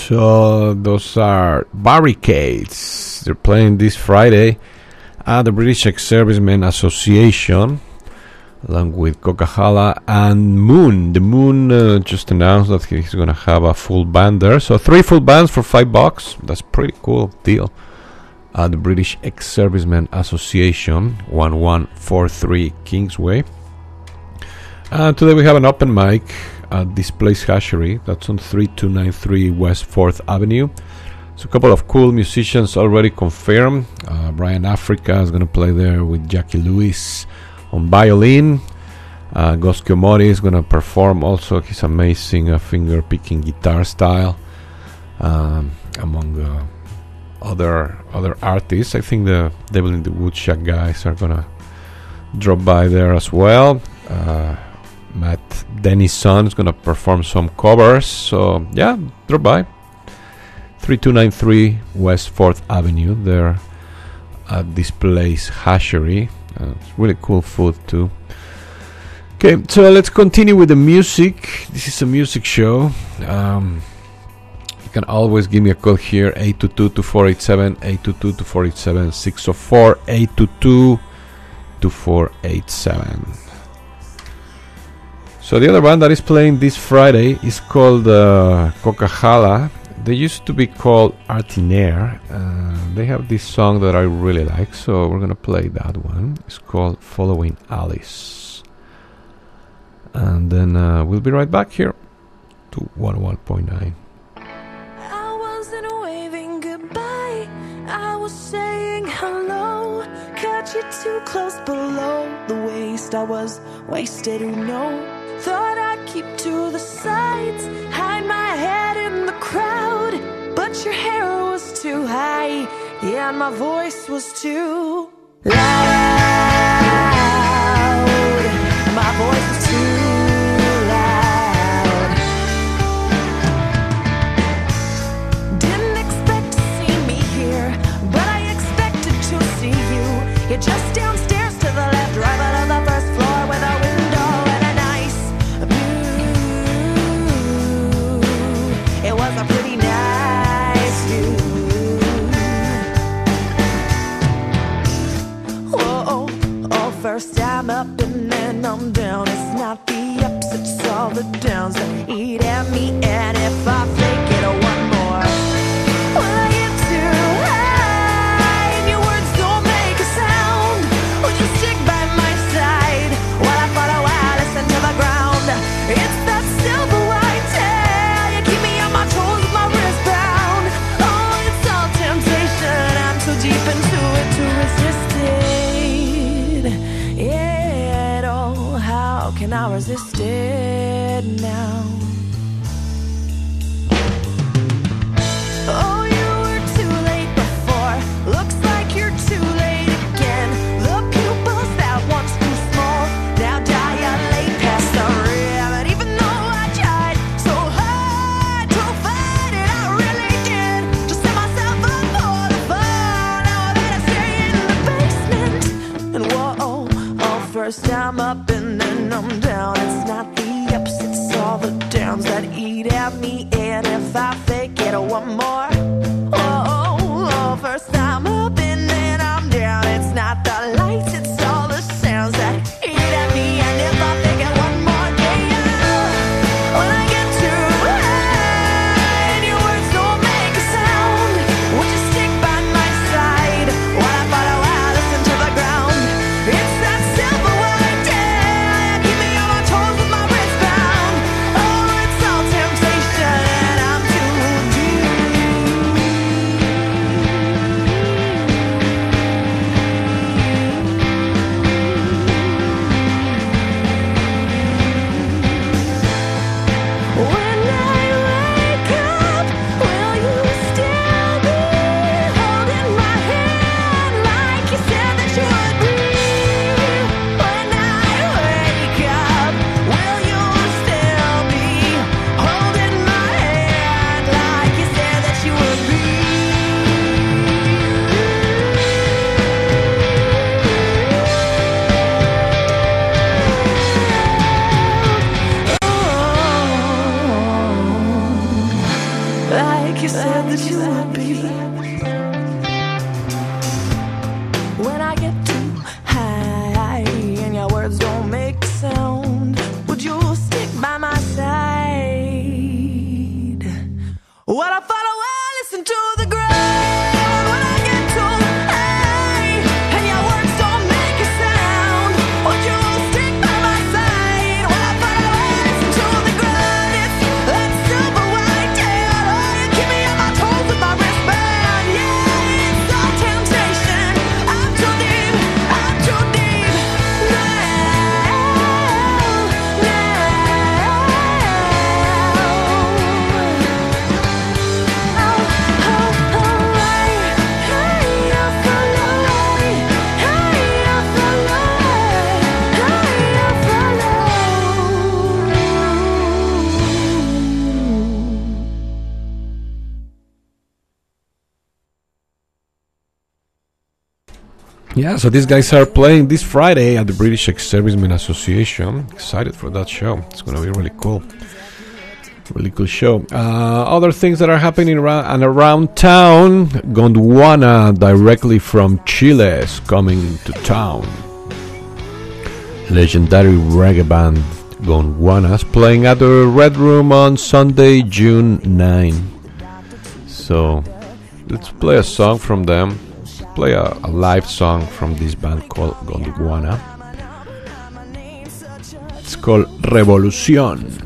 So those are Barricades. They're playing this Friday at the British Ex-Servicemen Association, along with Coca-Cola and Moon. The Moon just announced that he's going to have a full band there. So 3 full bands for $5. That's pretty cool deal. At the British Ex-Servicemen Association, 1143 Kingsway. Today we have an open mic at this place Hashery. That's on 3293 West 4th Avenue. So a couple of cool musicians already confirmed. Brian Africa is going to play there with Jackie Lewis on violin. Gus Kiomori is going to perform also his amazing finger-picking guitar style. Among other artists, I think the Devil in the Woodshack guys are going to drop by there as well. Matt Dennison is going to perform some covers. So yeah, drop by. 3293 West 4th Avenue there at this place Hashery. It's really cool food too. Okay, so let's continue with the music. This is a music show. You can always give me a call here, 822-2487, 822-2487, 604-822-2487. So the other band that is playing this Friday is called Coca-Cola. They used to be called Artinaire. They have this song that I really like, so we're going to play that one. It's called Following Alice. And then we'll be right back here to 101.9. I wasn't waving goodbye, I was saying hello. Cut you too close below the waist, I was wasted, who knows? Thought I'd keep to the sides, hide my head in the crowd, but your hair was too high, yeah, and my voice was too loud. My voice was too loud. Didn't expect to see me here, but I expected to see you. You're just downstairs to the left, right out of the first floor with a window and a nice view. It was a pretty nice view. Whoa, oh, first I'm up and then I'm down. It's not the ups, it's all the downs that eat at me. And if I fake it, one more, will I get too high and your words don't make a sound? Would you stick by my side while I follow Alice into the ground? It's that silver white tail, you keep me on my toes with my wrist bound. Oh, it's all temptation, I'm too deep into it to resist it. Yeah, oh, how can I resist it now? Oh, you were too late before, looks like you're too late again. The pupils that once grew small now dilate past the rim. And even though I tried so hard to fight it, I really did just set myself up for the fun. Now I better stay in the basement. And whoa, oh, first I'm up and then I'm down. It's not the ups, it's all the downs that eat at me. And if I fake it, one more. Oh, first I'm up and then I'm down. It's not the lights, it's all the sounds that eat at me. And if I fake it, one more day, when I get too high and your words don't make a sound, would you stick by my side while I follow Alice into the ground? It's that silver white tail, Yeah, so these guys are playing this Friday at the British Ex-Servicemen Association. Excited for that show. It's going to be really cool. Really cool show. Other things that are happening around town. Gondwana, directly from Chile, is coming to town. Legendary reggae band Gondwana is playing at the Red Room on Sunday, June 9. So let's play a song from them. Play a live song from this band called Gondwana. It's called Revolución.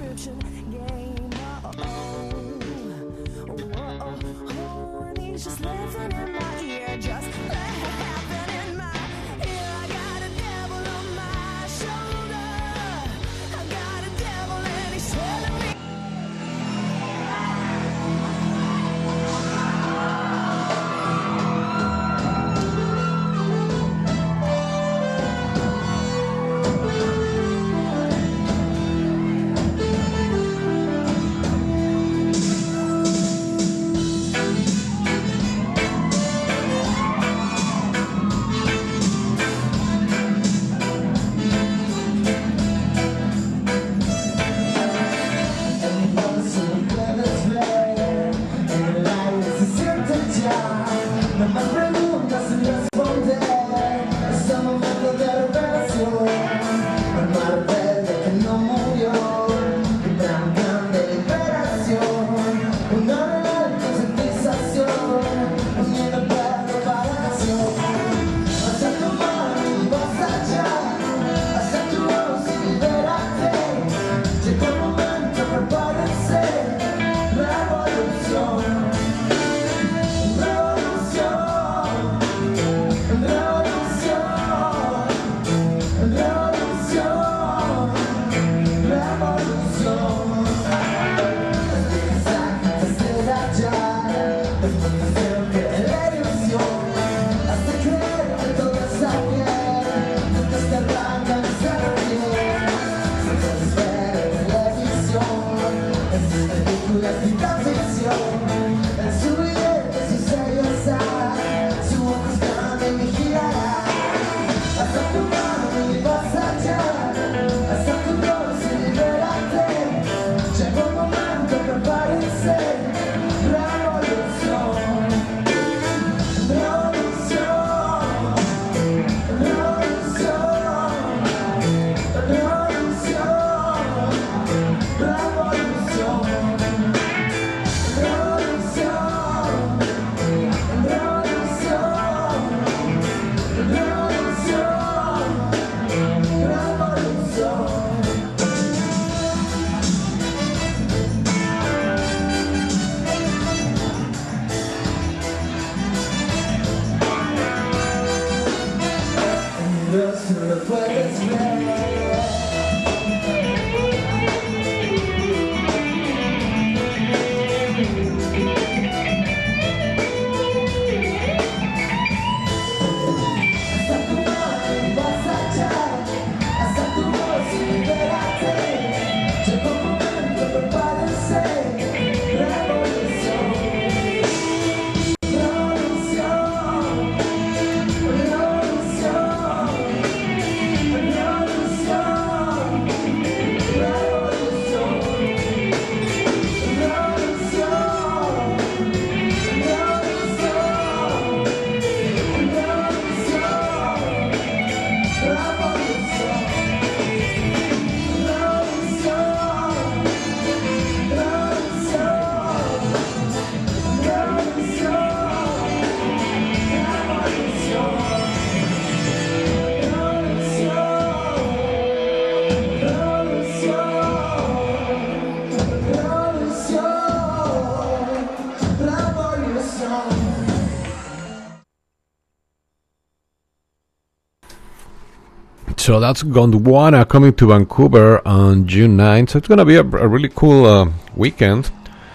So that's Gondwana coming to Vancouver on June 9th. So it's going to be a really cool weekend.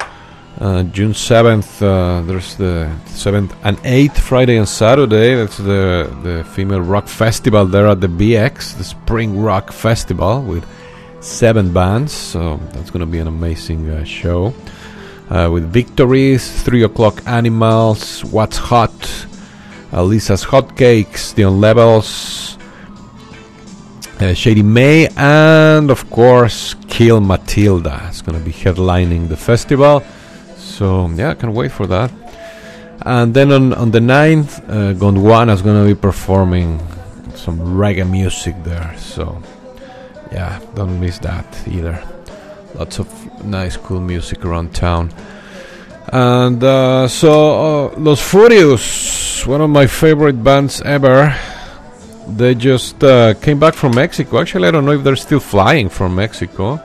June 7th, there's the 7th and 8th, Friday and Saturday. That's the female rock festival there at the BX, the Spring Rock Festival, with 7 bands. So that's going to be an amazing show. With Victories, 3 o'clock Animals, What's Hot, Lisa's Hotcakes, Dion Levels, Shady May, and of course Kill Matilda is going to be headlining the festival. So yeah, I can't wait for that. And then on the 9th, Gondwana is going to be performing some reggae music there. So yeah, don't miss that either. Lots of nice, cool music around town. And Los Furious, one of my favorite bands ever. They just came back from Mexico. Actually, I don't know if they're still flying from Mexico.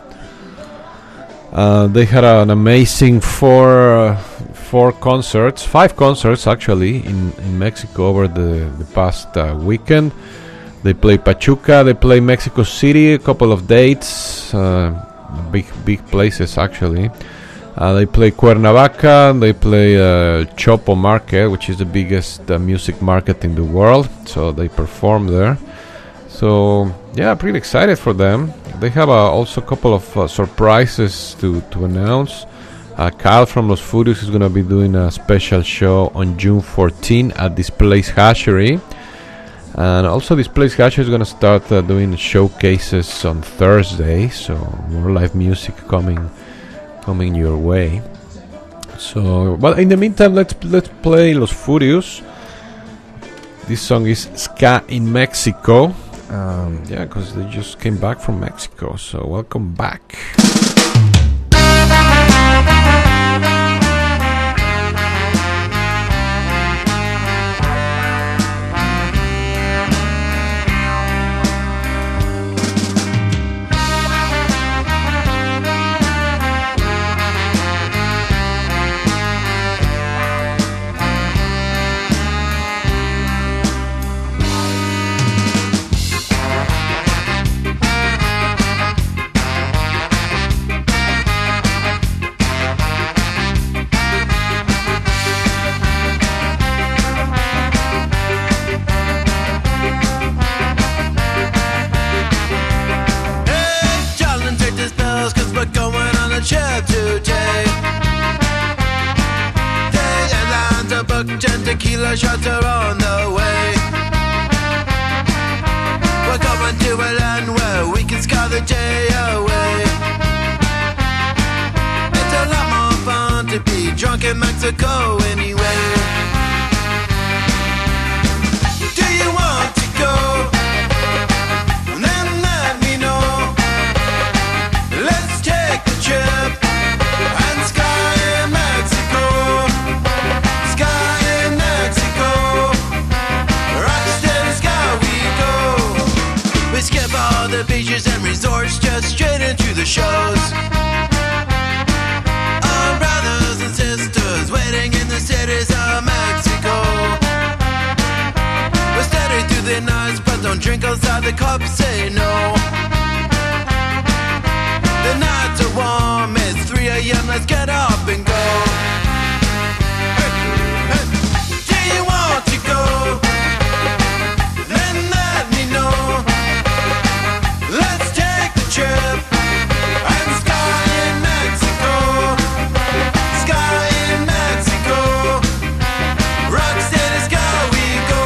They had an amazing five concerts actually in Mexico over the past weekend. They play Pachuca, they play Mexico City, a couple of dates, big places actually. They play Cuernavaca, they play Chopo Market, which is the biggest music market in the world. So they perform there. So yeah, pretty excited for them. They have also a couple of surprises to announce. Kyle from Los Furious is going to be doing a special show on June 14 at Displays Hatchery. And also Displays Hatchery is going to start doing showcases on Thursday. So more live music coming your way. So, but in the meantime, let's play Los Furious. This song is Ska in Mexico. Yeah, because they just came back from Mexico. So welcome back. Tequila shots are on the way. We're going to a land where we can scar the day away. It's a lot more fun to be drunk in Mexico anyway. Do you want to go? Then let me know. Let's take the trip and sky in Mexico. Sky in Mexico. Rocksteady sky we go. We skip all the beaches and resorts, just straight into the shows. Our brothers and sisters waiting in the cities of Mexico. We're steady through the nights, but don't drink outside the cups, say no. The nights are warm, it's 3 a.m., let's get up and go. Do you want to go? Then let me know. Let's take the trip and sky in Mexico. Sky in Mexico. Rocksteady sky we go.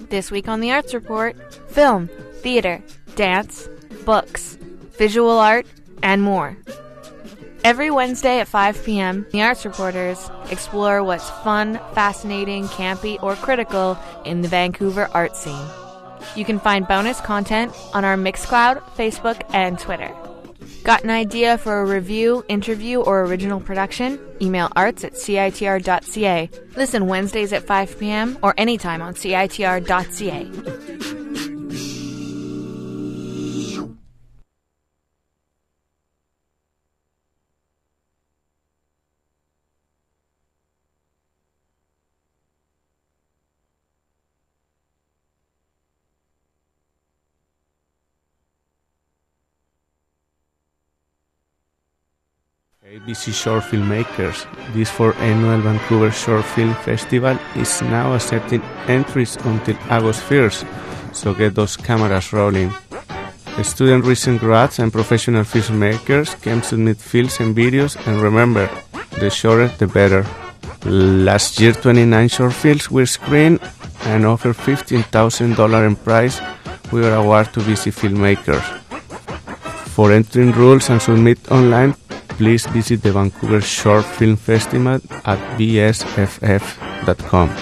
This week on the Arts Report, film, theater, dance, books, visual art, and more. Every Wednesday at 5 p.m., the Arts Reporters explore what's fun, fascinating, campy, or critical in the Vancouver art scene. You can find bonus content on our Mixcloud, Facebook, and Twitter. Got an idea for a review, interview, or original production? Email arts@citr.ca. Listen Wednesdays at 5 p.m. or anytime on citr.ca. ABC Short Filmmakers. This 4th annual Vancouver Short Film Festival is now accepting entries until August 1st, so get those cameras rolling. Student recent grads and professional filmmakers can submit films and videos, and remember, the shorter the better. Last year 29 short films were screened and offered $15,000 in prize with an award to BC filmmakers. For entering rules and submit online, please visit the Vancouver Short Film Festival at vsff.com.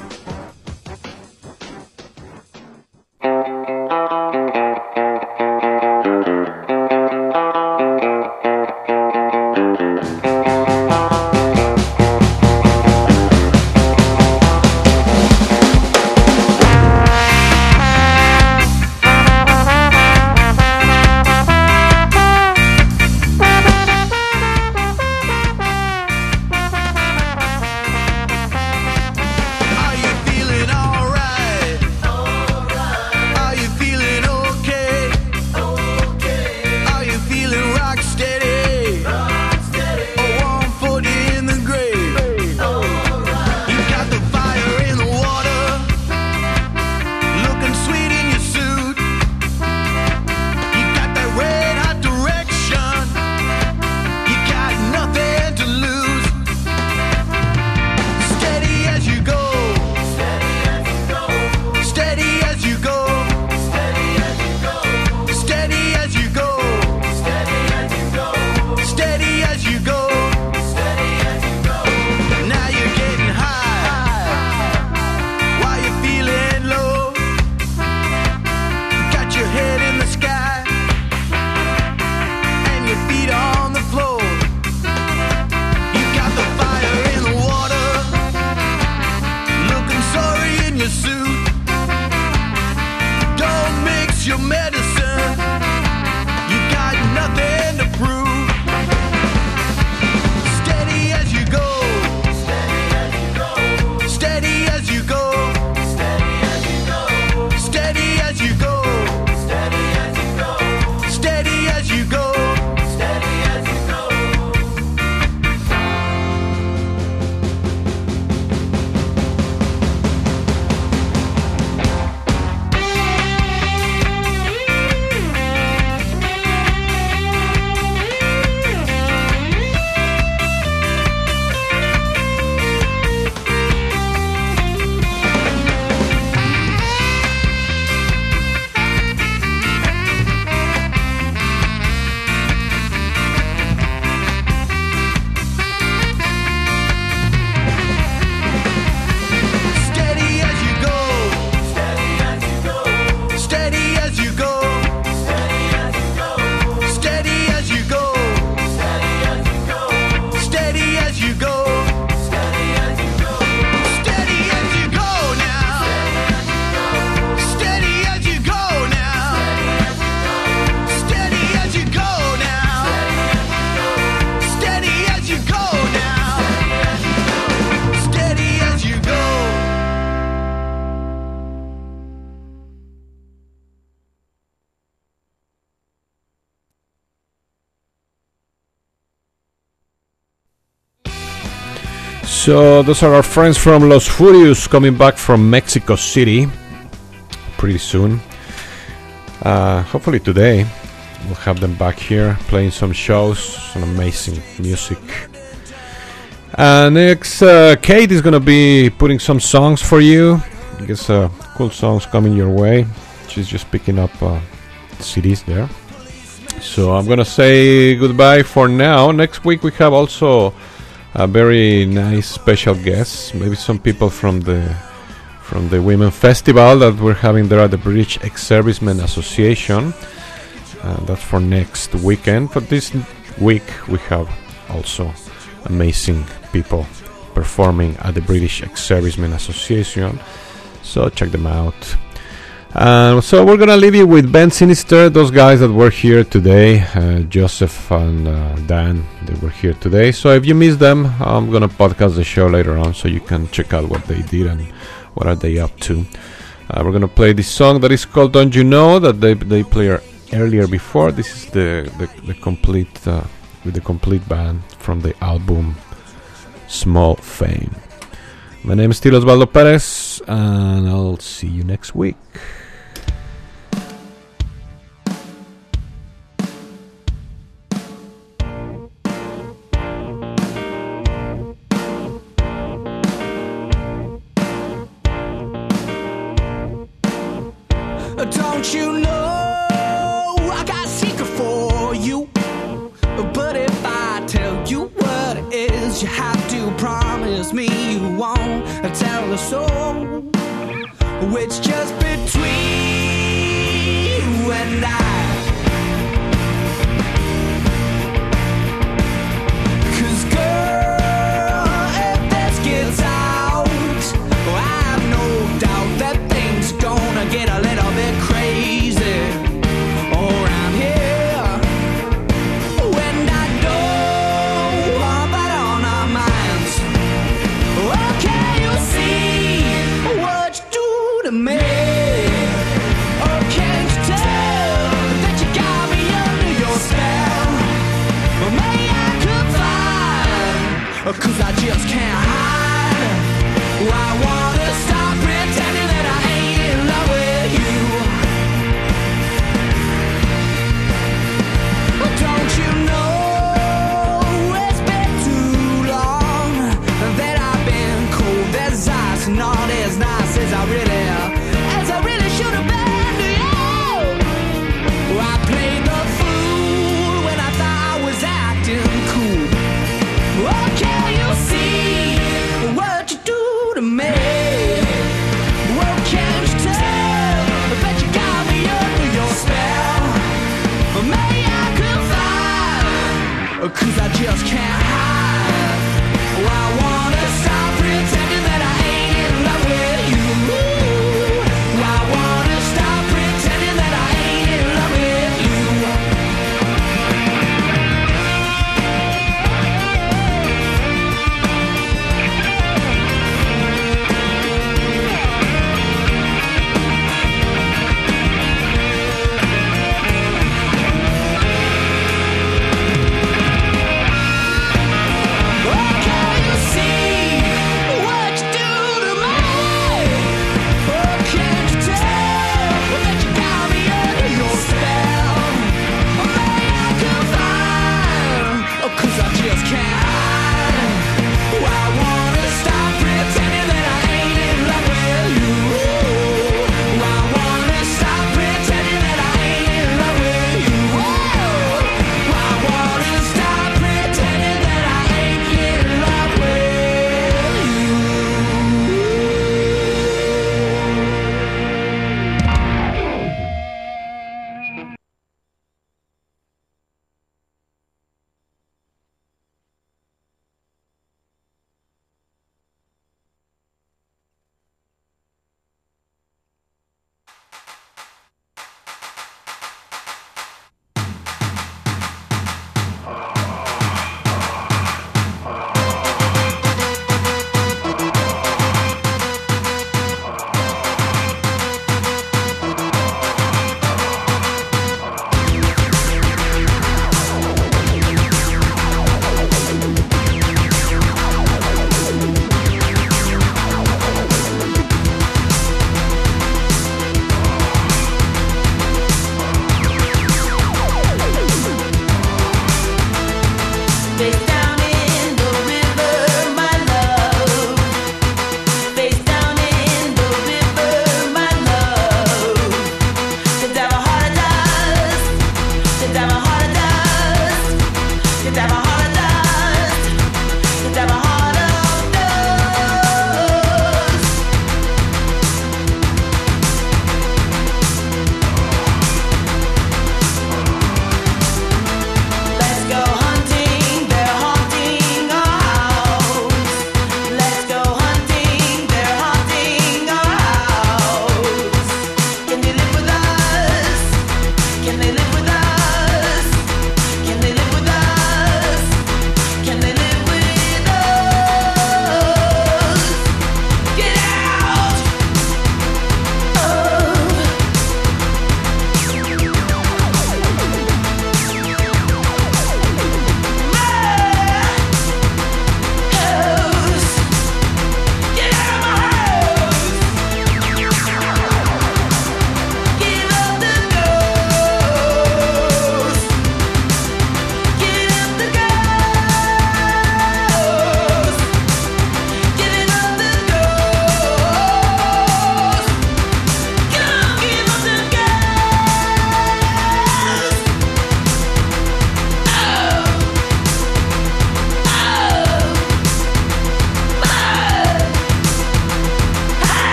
So those are our friends from Los Furious coming back from Mexico City pretty soon. Hopefully today we'll have them back here playing some shows, some amazing music. Next, Kate is gonna be putting some songs for you. I guess cool songs coming your way. She's just picking up CDs there. So I'm gonna say goodbye for now. Next week we have also a very nice special guest. Maybe some people from the Women Festival that we're having there at the British Ex-Servicemen Association. That's for next weekend. For this week we have also amazing people performing at the British Ex-Servicemen Association. So check them out. So we're gonna leave you with Ben Sinister, those guys that were here today, Joseph and Dan. They were here today. So if you missed them, I'm gonna podcast the show later on, so you can check out what they did and what are they up to. We're gonna play this song that is called "Don't You Know" that they played earlier before. This is the complete with the complete band from the album Small Fame. My name is still Osvaldo Perez, and I'll see you next week. Don't you know I got a secret for you? But if I tell you what it is, you have to promise me you won't tell the soul. It's just between you and I. 'Cause girl, if this gets out, I have no doubt that things gonna get a little bit crazy around here. When I know about on our minds, well, can you see what you do to me? Or can't you tell that you got me under your spell? Well, maybe I could fly, 'cause I just can't